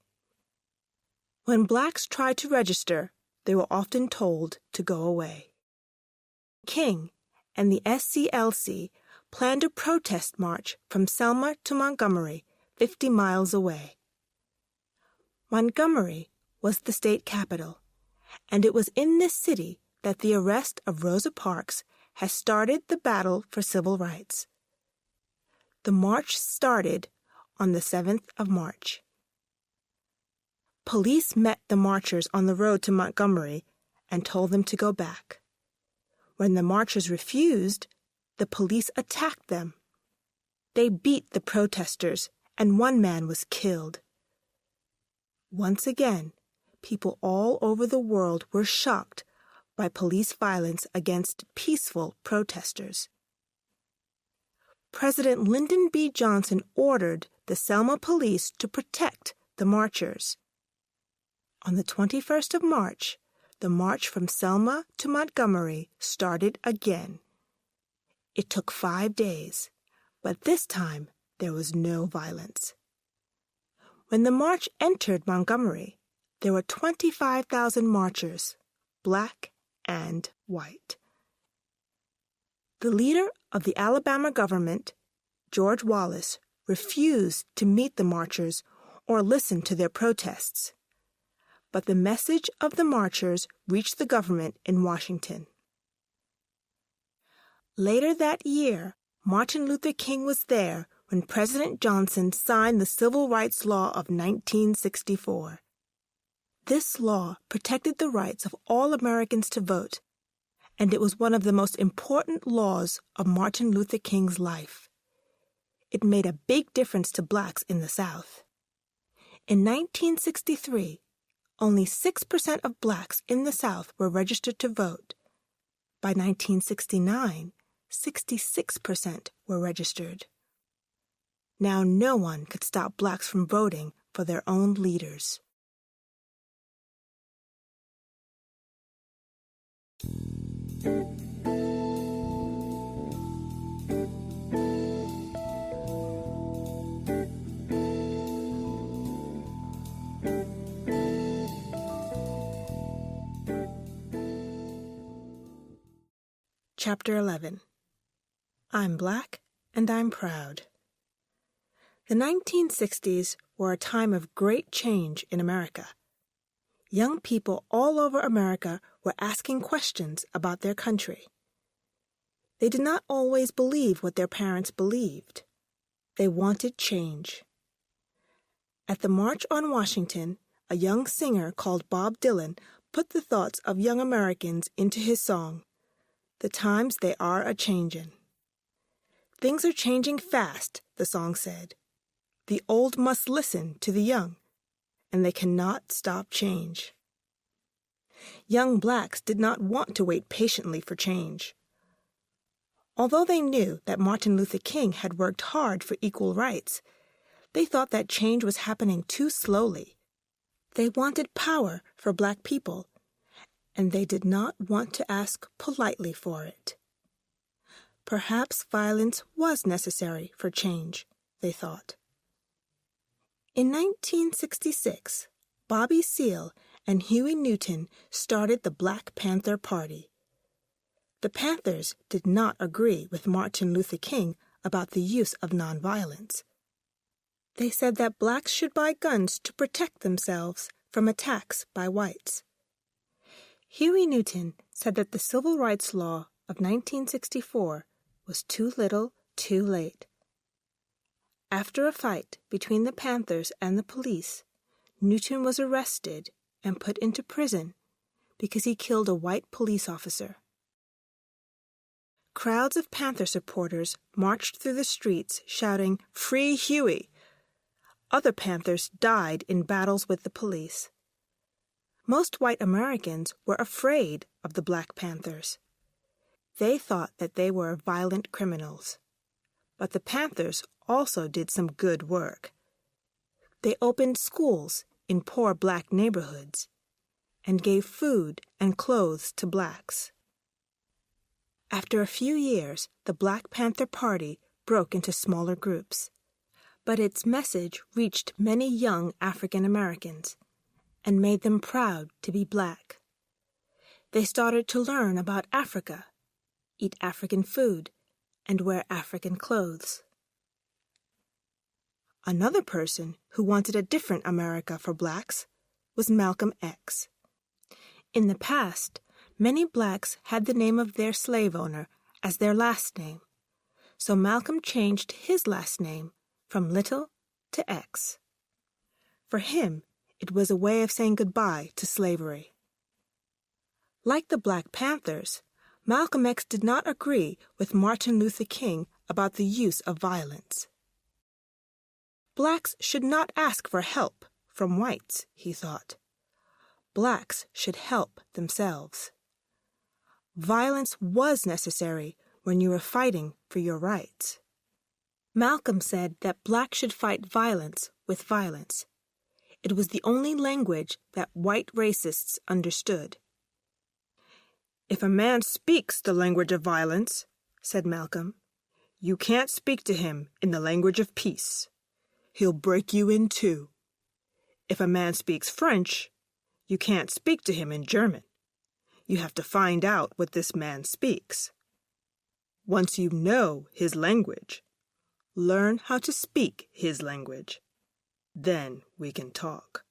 When blacks tried to register, they were often told to go away. King and the S C L C planned a protest march from Selma to Montgomery, fifty miles away. Montgomery was the state capital, and it was in this city that the arrest of Rosa Parks has started the battle for civil rights. The march started on the seventh of March. Police met the marchers on the road to Montgomery and told them to go back. When the marchers refused, the police attacked them. They beat the protesters and one man was killed. Once again, people all over the world were shocked by police violence against peaceful protesters. President Lyndon B. Johnson ordered the Selma police to protect the marchers. On the twenty-first of March, the march from Selma to Montgomery started again. It took five days, but this time there was no violence. When the march entered Montgomery, there were twenty-five thousand marchers, black and white. The leader of the Alabama government, George Wallace, refused to meet the marchers or listen to their protests. But the message of the marchers reached the government in Washington. Later that year, Martin Luther King was there when President Johnson signed the Civil Rights Law of nineteen sixty-four. This law protected the rights of all Americans to vote, and it was one of the most important laws of Martin Luther King's life. It made a big difference to blacks in the South. In nineteen sixty-three, only six percent of blacks in the South were registered to vote. By nineteen sixty-nine, sixty-six percent were registered. Now no one could stop blacks from voting for their own leaders. Chapter eleven. I'm Black and I'm Proud. The nineteen sixties were a time of great change in America. Young people all over America were asking questions about their country. They did not always believe what their parents believed. They wanted change. At the March on Washington, a young singer called Bob Dylan put the thoughts of young Americans into his song, "The Times They Are A-Changin'." "Things are changing fast," the song said. "The old must listen to the young, and they cannot stop change." Young blacks did not want to wait patiently for change. Although they knew that Martin Luther King had worked hard for equal rights, they thought that change was happening too slowly. They wanted power for black people, and they did not want to ask politely for it. Perhaps violence was necessary for change, they thought. In nineteen sixty-six, Bobby Seale and Huey Newton started the Black Panther Party. The Panthers did not agree with Martin Luther King about the use of nonviolence. They said that blacks should buy guns to protect themselves from attacks by whites. Huey Newton said that the Civil Rights Law of nineteen sixty-four was too little, too late. After a fight between the Panthers and the police, Newton was arrested and put into prison because he killed a white police officer. Crowds of Panther supporters marched through the streets shouting, "Free Huey!" Other Panthers died in battles with the police. Most white Americans were afraid of the Black Panthers. They thought that they were violent criminals. But the Panthers also did some good work. They opened schools in poor black neighborhoods and gave food and clothes to blacks. After a few years, the Black Panther Party broke into smaller groups, but its message reached many young African Americans and made them proud to be black. They started to learn about Africa, eat African food, and wear African clothes. Another person who wanted a different America for blacks was Malcolm X. In the past, many blacks had the name of their slave owner as their last name, so Malcolm changed his last name from Little to X. For him, it was a way of saying goodbye to slavery. Like the Black Panthers, Malcolm X did not agree with Martin Luther King about the use of violence. Blacks should not ask for help from whites, he thought. Blacks should help themselves. Violence was necessary when you were fighting for your rights. Malcolm said that blacks should fight violence with violence. It was the only language that white racists understood. "If a man speaks the language of violence," said Malcolm, "you can't speak to him in the language of peace. He'll break you in two. If a man speaks French, you can't speak to him in German. You have to find out what this man speaks. Once you know his language, learn how to speak his language. Then we can talk."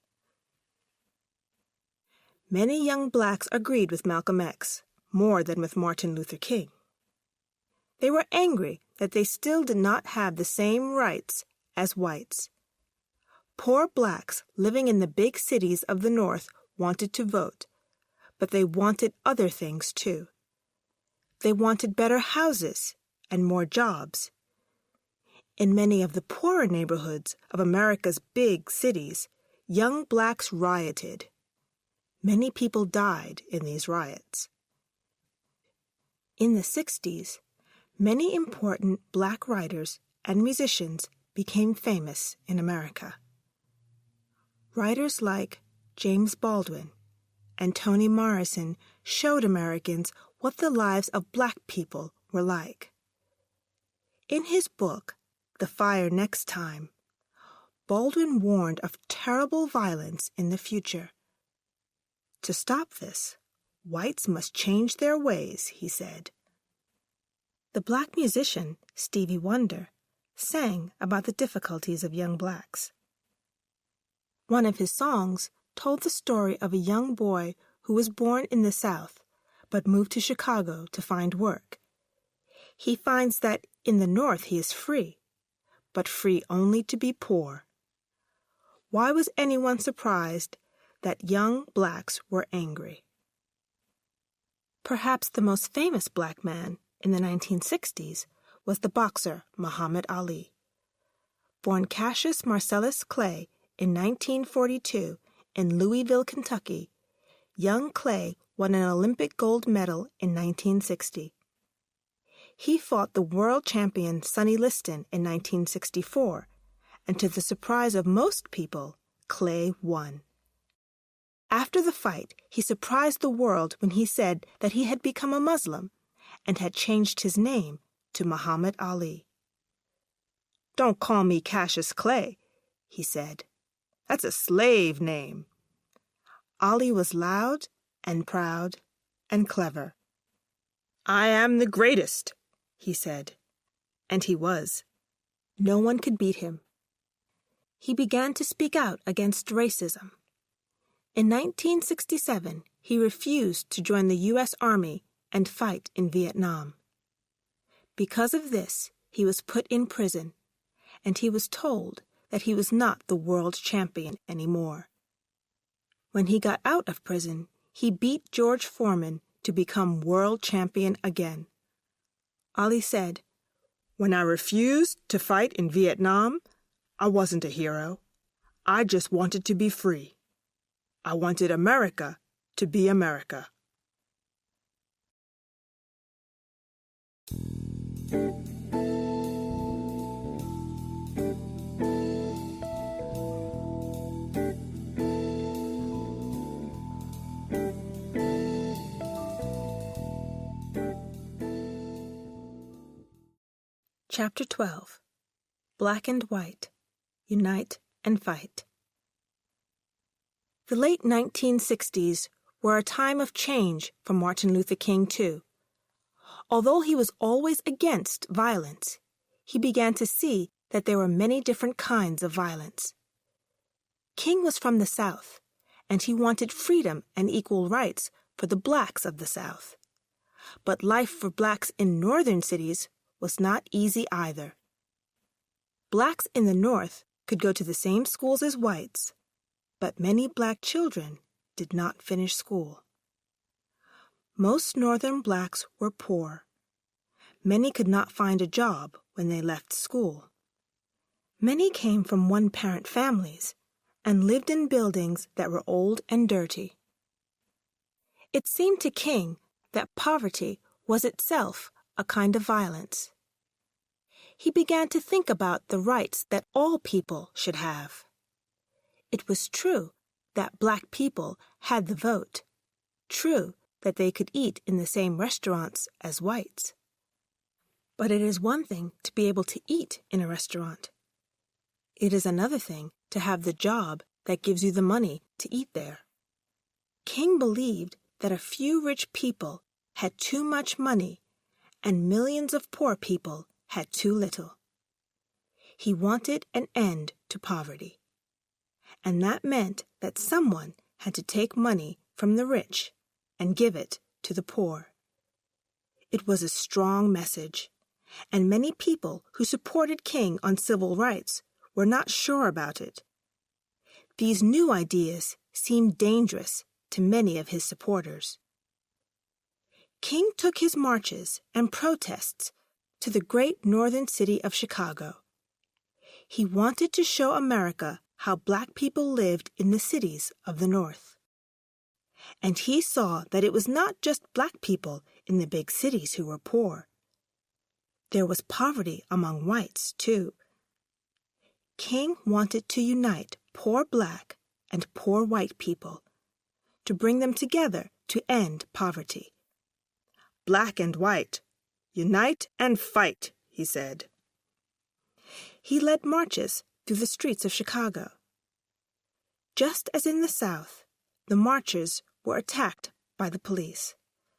Many young blacks agreed with Malcolm X more than with Martin Luther King. They were angry that they still did not have the same rights as whites. Poor blacks living in the big cities of the North wanted to vote, but they wanted other things too. They wanted better houses and more jobs. In many of the poorer neighborhoods of America's big cities, young blacks rioted. Many people died in these riots. In the sixties, many important black writers and musicians became famous in America. Writers like James Baldwin and Toni Morrison showed Americans what the lives of black people were like. In his book, The Fire Next Time, Baldwin warned of terrible violence in the future. To stop this, whites must change their ways, he said. The black musician, Stevie Wonder, sang about the difficulties of young blacks. One of his songs told the story of a young boy who was born in the South but moved to Chicago to find work. He finds that in the North he is free, but free only to be poor. Why was anyone surprised that young blacks were angry? Perhaps the most famous black man in the nineteen sixties was the boxer Muhammad Ali. Born Cassius Marcellus Clay in nineteen forty-two in Louisville, Kentucky, young Clay won an Olympic gold medal in nineteen sixty. He fought the world champion Sonny Liston in nineteen sixty-four, and to the surprise of most people, Clay won. After the fight, he surprised the world when he said that he had become a Muslim and had changed his name to Muhammad Ali. "Don't call me Cassius Clay," he said. "That's a slave name." Ali was loud and proud and clever. "I am the greatest," he said. And he was. No one could beat him. He began to speak out against racism. In nineteen sixty-seven, he refused to join the U S Army and fight in Vietnam. Because of this, he was put in prison, and he was told that he was not the world champion anymore. When he got out of prison, he beat George Foreman to become world champion again. Ali said, "When I refused to fight in Vietnam, I wasn't a hero. I just wanted to be free. I wanted America to be America." Chapter twelve. Black and White. Unite and Fight. The late nineteen sixties were a time of change for Martin Luther King, too. Although he was always against violence, he began to see that there were many different kinds of violence. King was from the South, and he wanted freedom and equal rights for the blacks of the South. But life for blacks in northern cities was not easy either. Blacks in the North could go to the same schools as whites, but many black children did not finish school. Most northern blacks were poor. Many could not find a job when they left school. Many came from one-parent families and lived in buildings that were old and dirty. It seemed to King that poverty was itself a kind of violence. He began to think about the rights that all people should have. It was true that black people had the vote, true that they could eat in the same restaurants as whites. But it is one thing to be able to eat in a restaurant. It is another thing to have the job that gives you the money to eat there. King believed that a few rich people had too much money and millions of poor people had too little. He wanted an end to poverty, and that meant that someone had to take money from the rich and give it to the poor. It was a strong message, and many people who supported King on civil rights were not sure about it. These new ideas seemed dangerous to many of his supporters. King took his marches and protests to the great northern city of Chicago. He wanted to show America how black people lived in the cities of the North. And he saw that it was not just black people in the big cities who were poor. There was poverty among whites, too. King wanted to unite poor black and poor white people, to bring them together to end poverty. Black and white, unite and fight, he said. He led marches through the streets of Chicago. Just as in the South, the marchers were attacked by the police.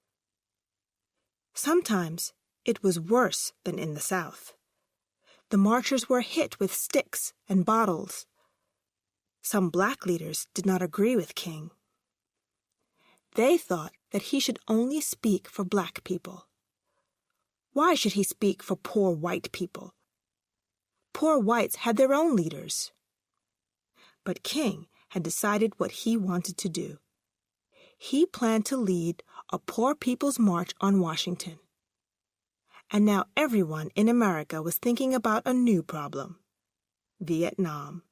Sometimes it was worse than in the South. The marchers were hit with sticks and bottles. Some black leaders did not agree with King. They thought that he should only speak for black people. Why should he speak for poor white people? Poor whites had their own leaders. But King had decided what he wanted to do. He planned to lead a Poor People's March on Washington. And now everyone in America was thinking about a new problem: Vietnam.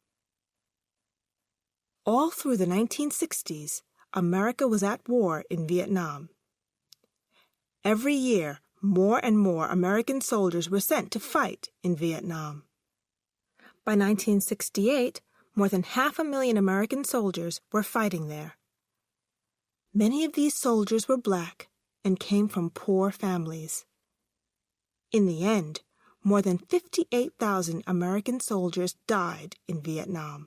All through the nineteen sixties, America was at war in Vietnam. Every year, more and more American soldiers were sent to fight in Vietnam. By nineteen sixty-eight, more than half a million American soldiers were fighting there. Many of these soldiers were black and came from poor families. In the end, more than fifty-eight thousand American soldiers died in Vietnam.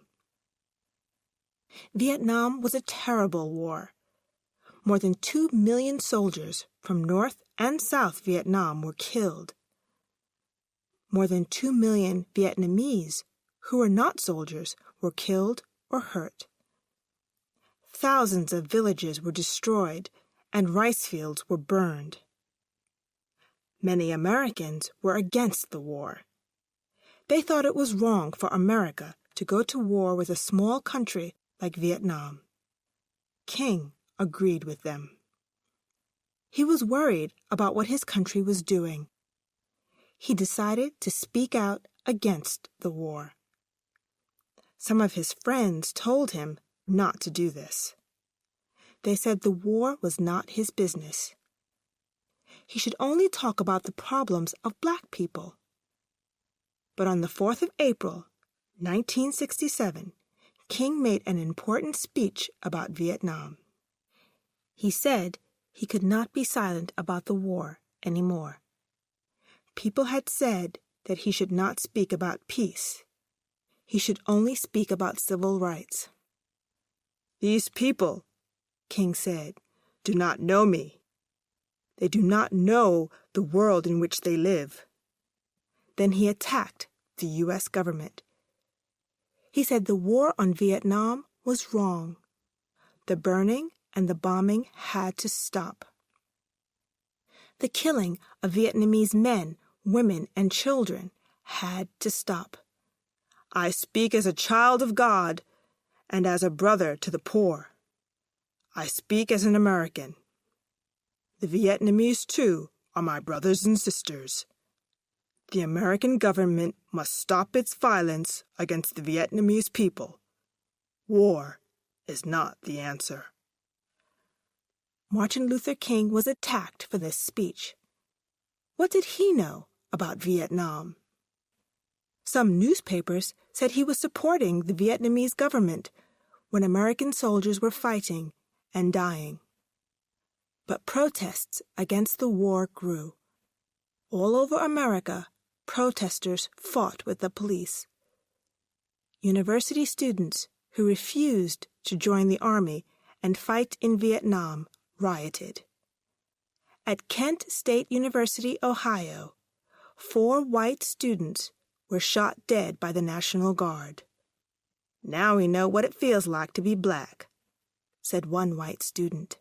Vietnam was a terrible war. More than two million soldiers from North and South Vietnam were killed. More than two million Vietnamese, who were not soldiers, were killed or hurt. Thousands of villages were destroyed, and rice fields were burned. Many Americans were against the war. They thought it was wrong for America to go to war with a small country like Vietnam. King agreed with them. He was worried about what his country was doing. He decided to speak out against the war. Some of his friends told him not to do this. They said the war was not his business. He should only talk about the problems of black people. But on the fourth of April, nineteen sixty-seven, King made an important speech about Vietnam. He said he could not be silent about the war anymore. People had said that he should not speak about peace. He should only speak about civil rights. "These people," King said, "do not know me. They do not know the world in which they live." Then he attacked the U S government. He said the war on Vietnam was wrong. The burning and the bombing had to stop. The killing of Vietnamese men, women, and children had to stop. "I speak as a child of God and as a brother to the poor. I speak as an American. The Vietnamese, too, are my brothers and sisters." The American government must stop its violence against the Vietnamese people. War is not the answer. Martin Luther King was attacked for this speech. What did he know about Vietnam? Some newspapers said he was supporting the Vietnamese government when American soldiers were fighting and dying. But protests against the war grew. All over America, protesters fought with the police. University students who refused to join the army and fight in Vietnam rioted. At Kent State University, Ohio, four white students were shot dead by the National Guard. "Now we know what it feels like to be black," said one white student.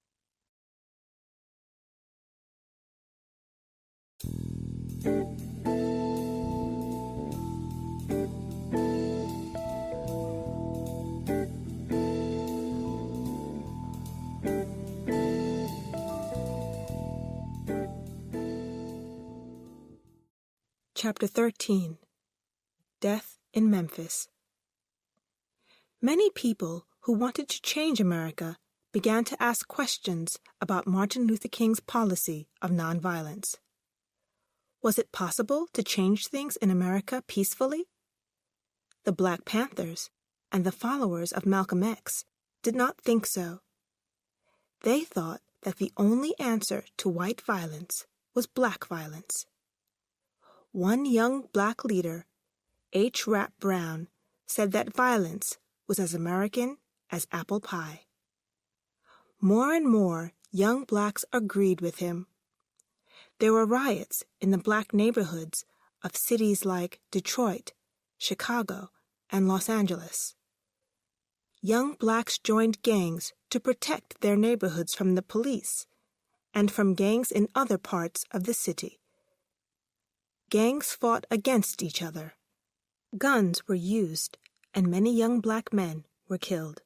Chapter thirteen. Death in Memphis. Many people who wanted to change America began to ask questions about Martin Luther King's policy of nonviolence. Was it possible to change things in America peacefully? The Black Panthers and the followers of Malcolm X did not think so. They thought that the only answer to white violence was black violence. One young black leader, H. Rap Brown, said that violence was as American as apple pie. More and more young blacks agreed with him. There were riots in the black neighborhoods of cities like Detroit, Chicago, and Los Angeles. Young blacks joined gangs to protect their neighborhoods from the police and from gangs in other parts of the city. Gangs fought against each other. Guns were used, and many young black men were killed.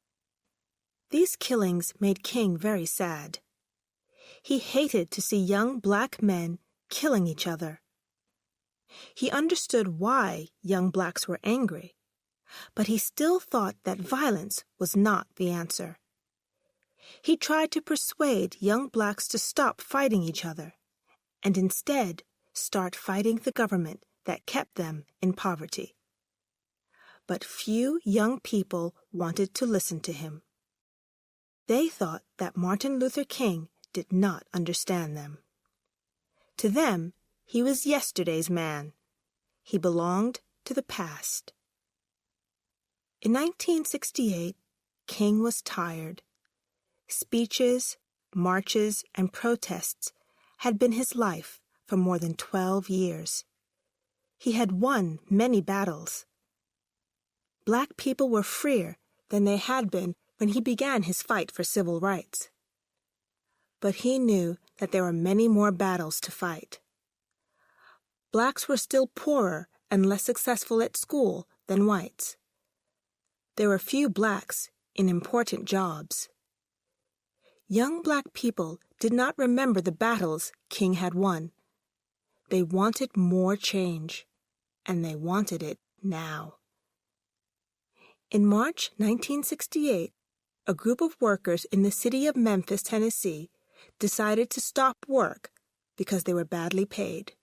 These killings made King very sad. He hated to see young black men killing each other. He understood why young blacks were angry, but he still thought that violence was not the answer. He tried to persuade young blacks to stop fighting each other, and instead start fighting the government that kept them in poverty. But few young people wanted to listen to him. They thought that Martin Luther King did not understand them. To them, he was yesterday's man. He belonged to the past. In nineteen sixty-eight, King was tired. Speeches, marches, and protests had been his life for more than twelve years. He had won many battles. Black people were freer than they had been when he began his fight for civil rights. But he knew that there were many more battles to fight. Blacks were still poorer and less successful at school than whites. There were few blacks in important jobs. Young black people did not remember the battles King had won. They wanted more change, and they wanted it now. In March nineteen sixty-eight, a group of workers in the city of Memphis, Tennessee, decided to stop work because they were badly paid.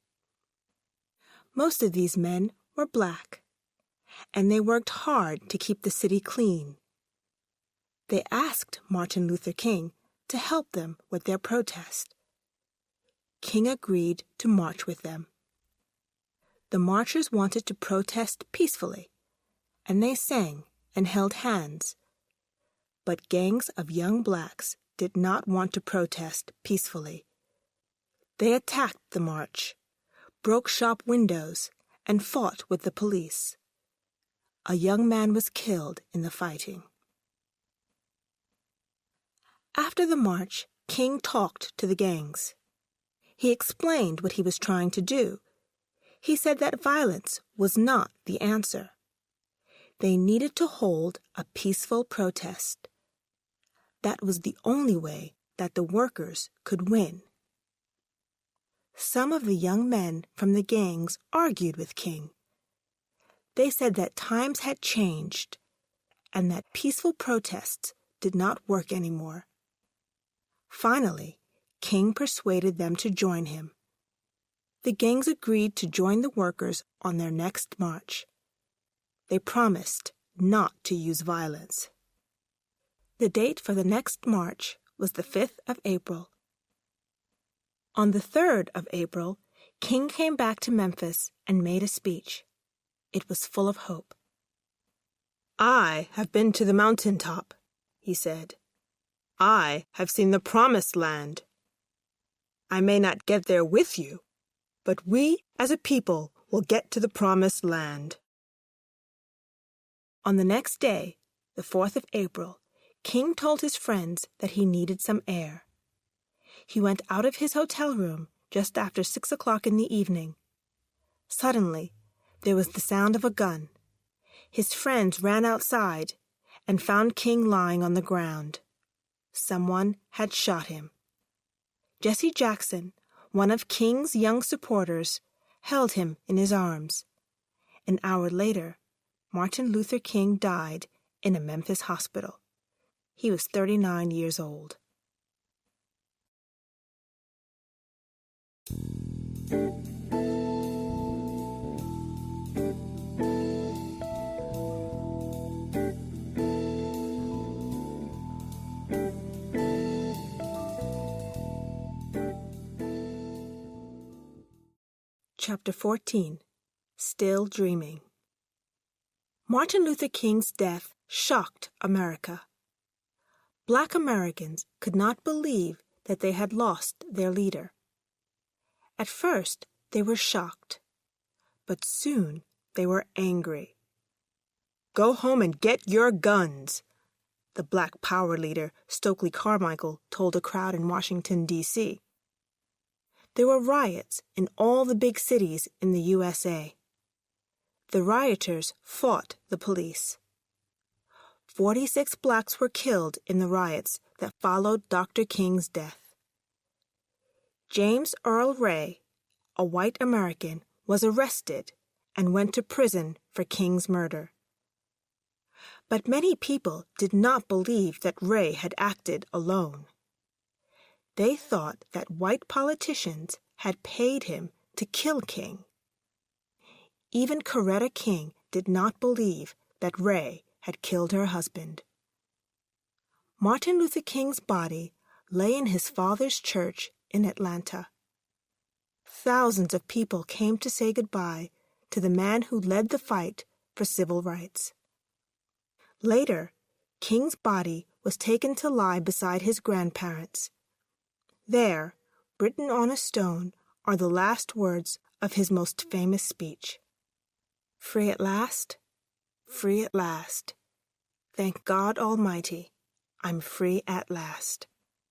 Most of these men were black, and they worked hard to keep the city clean. They asked Martin Luther King to help them with their protest. King agreed to march with them. The marchers wanted to protest peacefully, and they sang and held hands. But gangs of young blacks did not want to protest peacefully. They attacked the march, broke shop windows, and fought with the police. A young man was killed in the fighting. After the march, King talked to the gangs. He explained what he was trying to do. He said that violence was not the answer. They needed to hold a peaceful protest. That was the only way that the workers could win. Some of the young men from the gangs argued with King. They said that times had changed and that peaceful protests did not work anymore. Finally, King persuaded them to join him. The gangs agreed to join the workers on their next march. They promised not to use violence. The date for the next march was the fifth of April. On the third of April, King came back to Memphis and made a speech. It was full of hope. "I have been to the mountaintop," he said. "I have seen the promised land. I may not get there with you, but we as a people will get to the promised land." On the next day, the fourth of April, King told his friends that he needed some air. He went out of his hotel room just after six o'clock in the evening. Suddenly, there was the sound of a gun. His friends ran outside and found King lying on the ground. Someone had shot him. Jesse Jackson, one of King's young supporters, held him in his arms. An hour later, Martin Luther King died in a Memphis hospital. He was thirty-nine years old. Chapter fourteen. Still Dreaming. Martin Luther King's death shocked America. Black Americans could not believe that they had lost their leader. At first, they were shocked, but soon they were angry. "Go home and get your guns," the Black Power leader, Stokely Carmichael, told a crowd in Washington, D C There were riots in all the big cities in the U S A. The rioters fought the police. Forty-six blacks were killed in the riots that followed Doctor King's death. James Earl Ray, a white American, was arrested and went to prison for King's murder. But many people did not believe that Ray had acted alone. They thought that white politicians had paid him to kill King. Even Coretta King did not believe that Ray had killed her husband. Martin Luther King's body lay in his father's church in Atlanta. Thousands of people came to say goodbye to the man who led the fight for civil rights. Later, King's body was taken to lie beside his grandparents. There, written on a stone, are the last words of his most famous speech. "Free at last, free at last. Thank God Almighty, I'm free at last."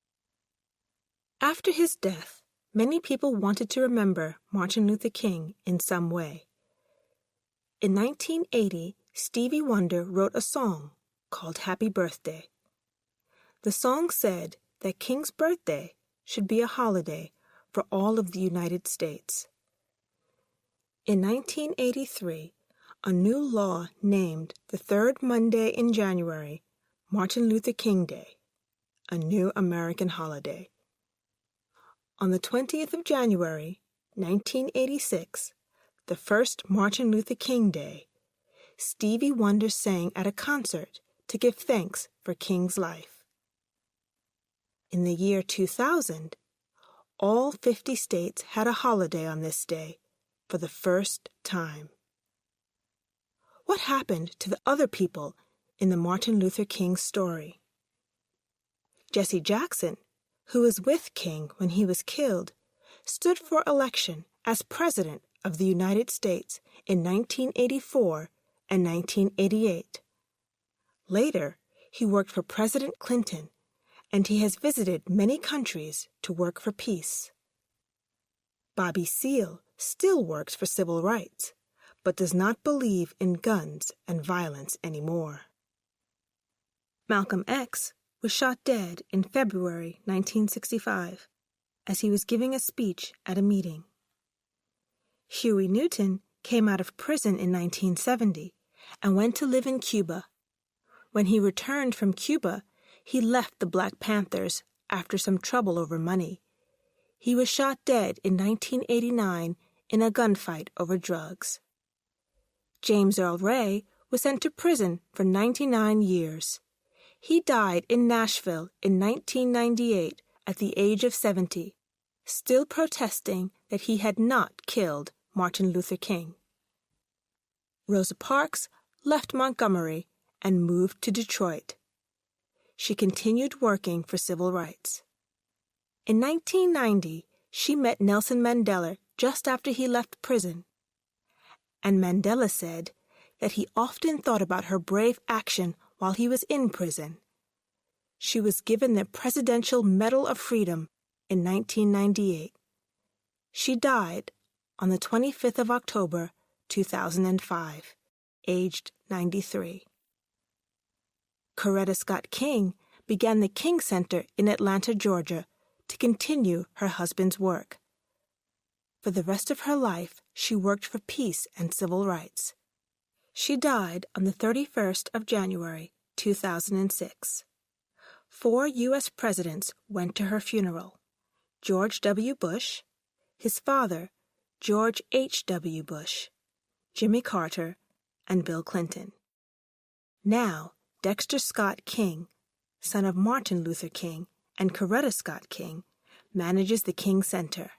After his death, many people wanted to remember Martin Luther King in some way. In nineteen eighty, Stevie Wonder wrote a song called Happy Birthday. The song said that King's birthday should be a holiday for all of the United States. In nineteen eighty-three, a new law named the third Monday in January Martin Luther King Day, a new American holiday. On the twentieth of January, nineteen eighty-six, the first Martin Luther King Day, Stevie Wonder sang at a concert to give thanks for King's life. In the year two thousand, all fifty states had a holiday on this day for the first time. What happened to the other people in the Martin Luther King story? Jesse Jackson, who was with King when he was killed, stood for election as President of the United States in nineteen eighty-four and nineteen eighty-eight. Later, he worked for President Clinton, and he has visited many countries to work for peace. Bobby Seale still works for civil rights, but does not believe in guns and violence anymore. Malcolm X was shot dead in February nineteen sixty-five as he was giving a speech at a meeting. Huey Newton came out of prison in nineteen seventy and went to live in Cuba. When he returned from Cuba, he left the Black Panthers after some trouble over money. He was shot dead in nineteen eighty-nine in a gunfight over drugs. James Earl Ray was sent to prison for ninety-nine years. He died in Nashville in nineteen ninety-eight at the age of seventy, still protesting that he had not killed Martin Luther King. Rosa Parks left Montgomery and moved to Detroit. She continued working for civil rights. In nineteen ninety, she met Nelson Mandela just after he left prison. And Mandela said that he often thought about her brave action while he was in prison. She was given the Presidential Medal of Freedom in nineteen ninety-eight. She died on the twenty-fifth of October, two thousand five, aged ninety-three. Coretta Scott King began the King Center in Atlanta, Georgia, to continue her husband's work. For the rest of her life, she worked for peace and civil rights. She died on the thirty-first of January, two thousand six. Four U S presidents went to her funeral: George W. Bush, his father, George H W. Bush, Jimmy Carter, and Bill Clinton. Now, Dexter Scott King, son of Martin Luther King and Coretta Scott King, manages the King Center.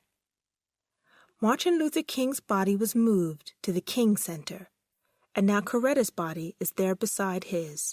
Martin Luther King's body was moved to the King Center, and now Coretta's body is there beside his.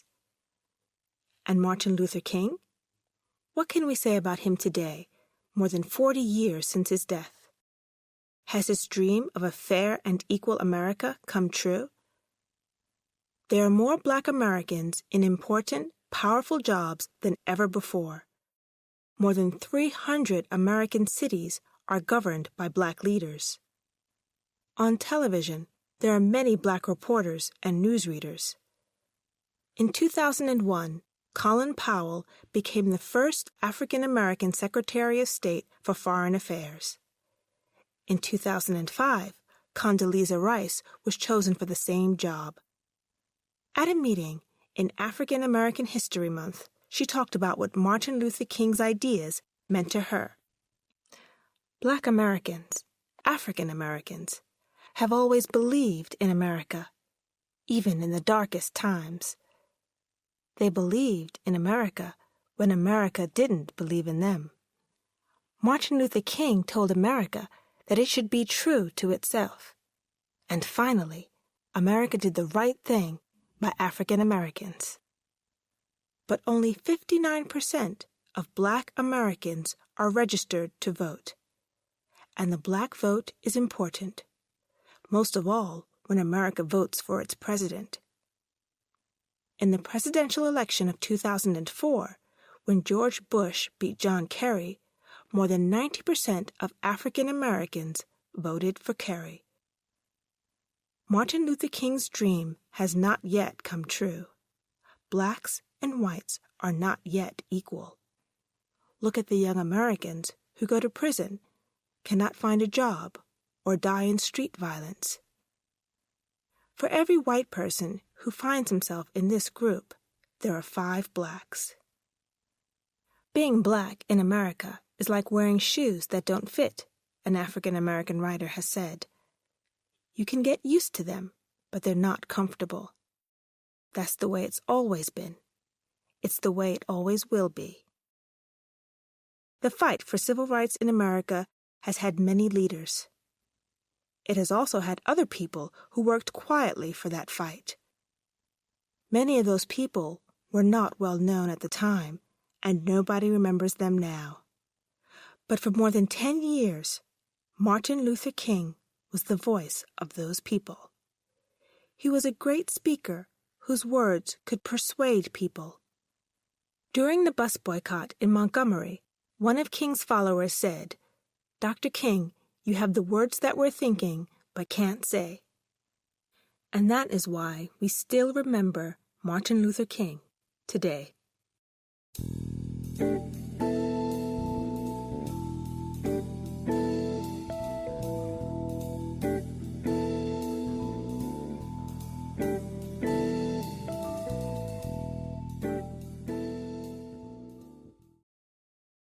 And Martin Luther King? What can we say about him today, more than forty years since his death? Has his dream of a fair and equal America come true? There are more Black Americans in important, powerful jobs than ever before. More than three hundred American cities are governed by Black leaders. On television, there are many Black reporters and newsreaders. In two thousand one, Colin Powell became the first African-American Secretary of State for Foreign Affairs. In two thousand five, Condoleezza Rice was chosen for the same job. At a meeting in African American History Month, she talked about what Martin Luther King's ideas meant to her. Black Americans, African Americans, have always believed in America, even in the darkest times. They believed in America when America didn't believe in them. Martin Luther King told America that it should be true to itself. And finally, America did the right thing by African Americans. But only fifty-nine percent of Black Americans are registered to vote. And the Black vote is important, most of all when America votes for its president. In the presidential election of two thousand four, when George Bush beat John Kerry, more than ninety percent of African Americans voted for Kerry. Martin Luther King's dream has not yet come true. Blacks and whites are not yet equal. Look at the young Americans who go to prison, cannot find a job, or die in street violence. For every white person who finds himself in this group, there are five blacks. Being Black in America is like wearing shoes that don't fit, an African American writer has said. You can get used to them, but they're not comfortable. That's the way it's always been. It's the way it always will be. The fight for civil rights in America has had many leaders. It has also had other people who worked quietly for that fight. Many of those people were not well known at the time, and nobody remembers them now. But for more than ten years, Martin Luther King was the voice of those people. He was a great speaker whose words could persuade people. During the bus boycott in Montgomery, one of King's followers said, "Doctor King, you have the words that we're thinking but can't say." And that is why we still remember Martin Luther King today.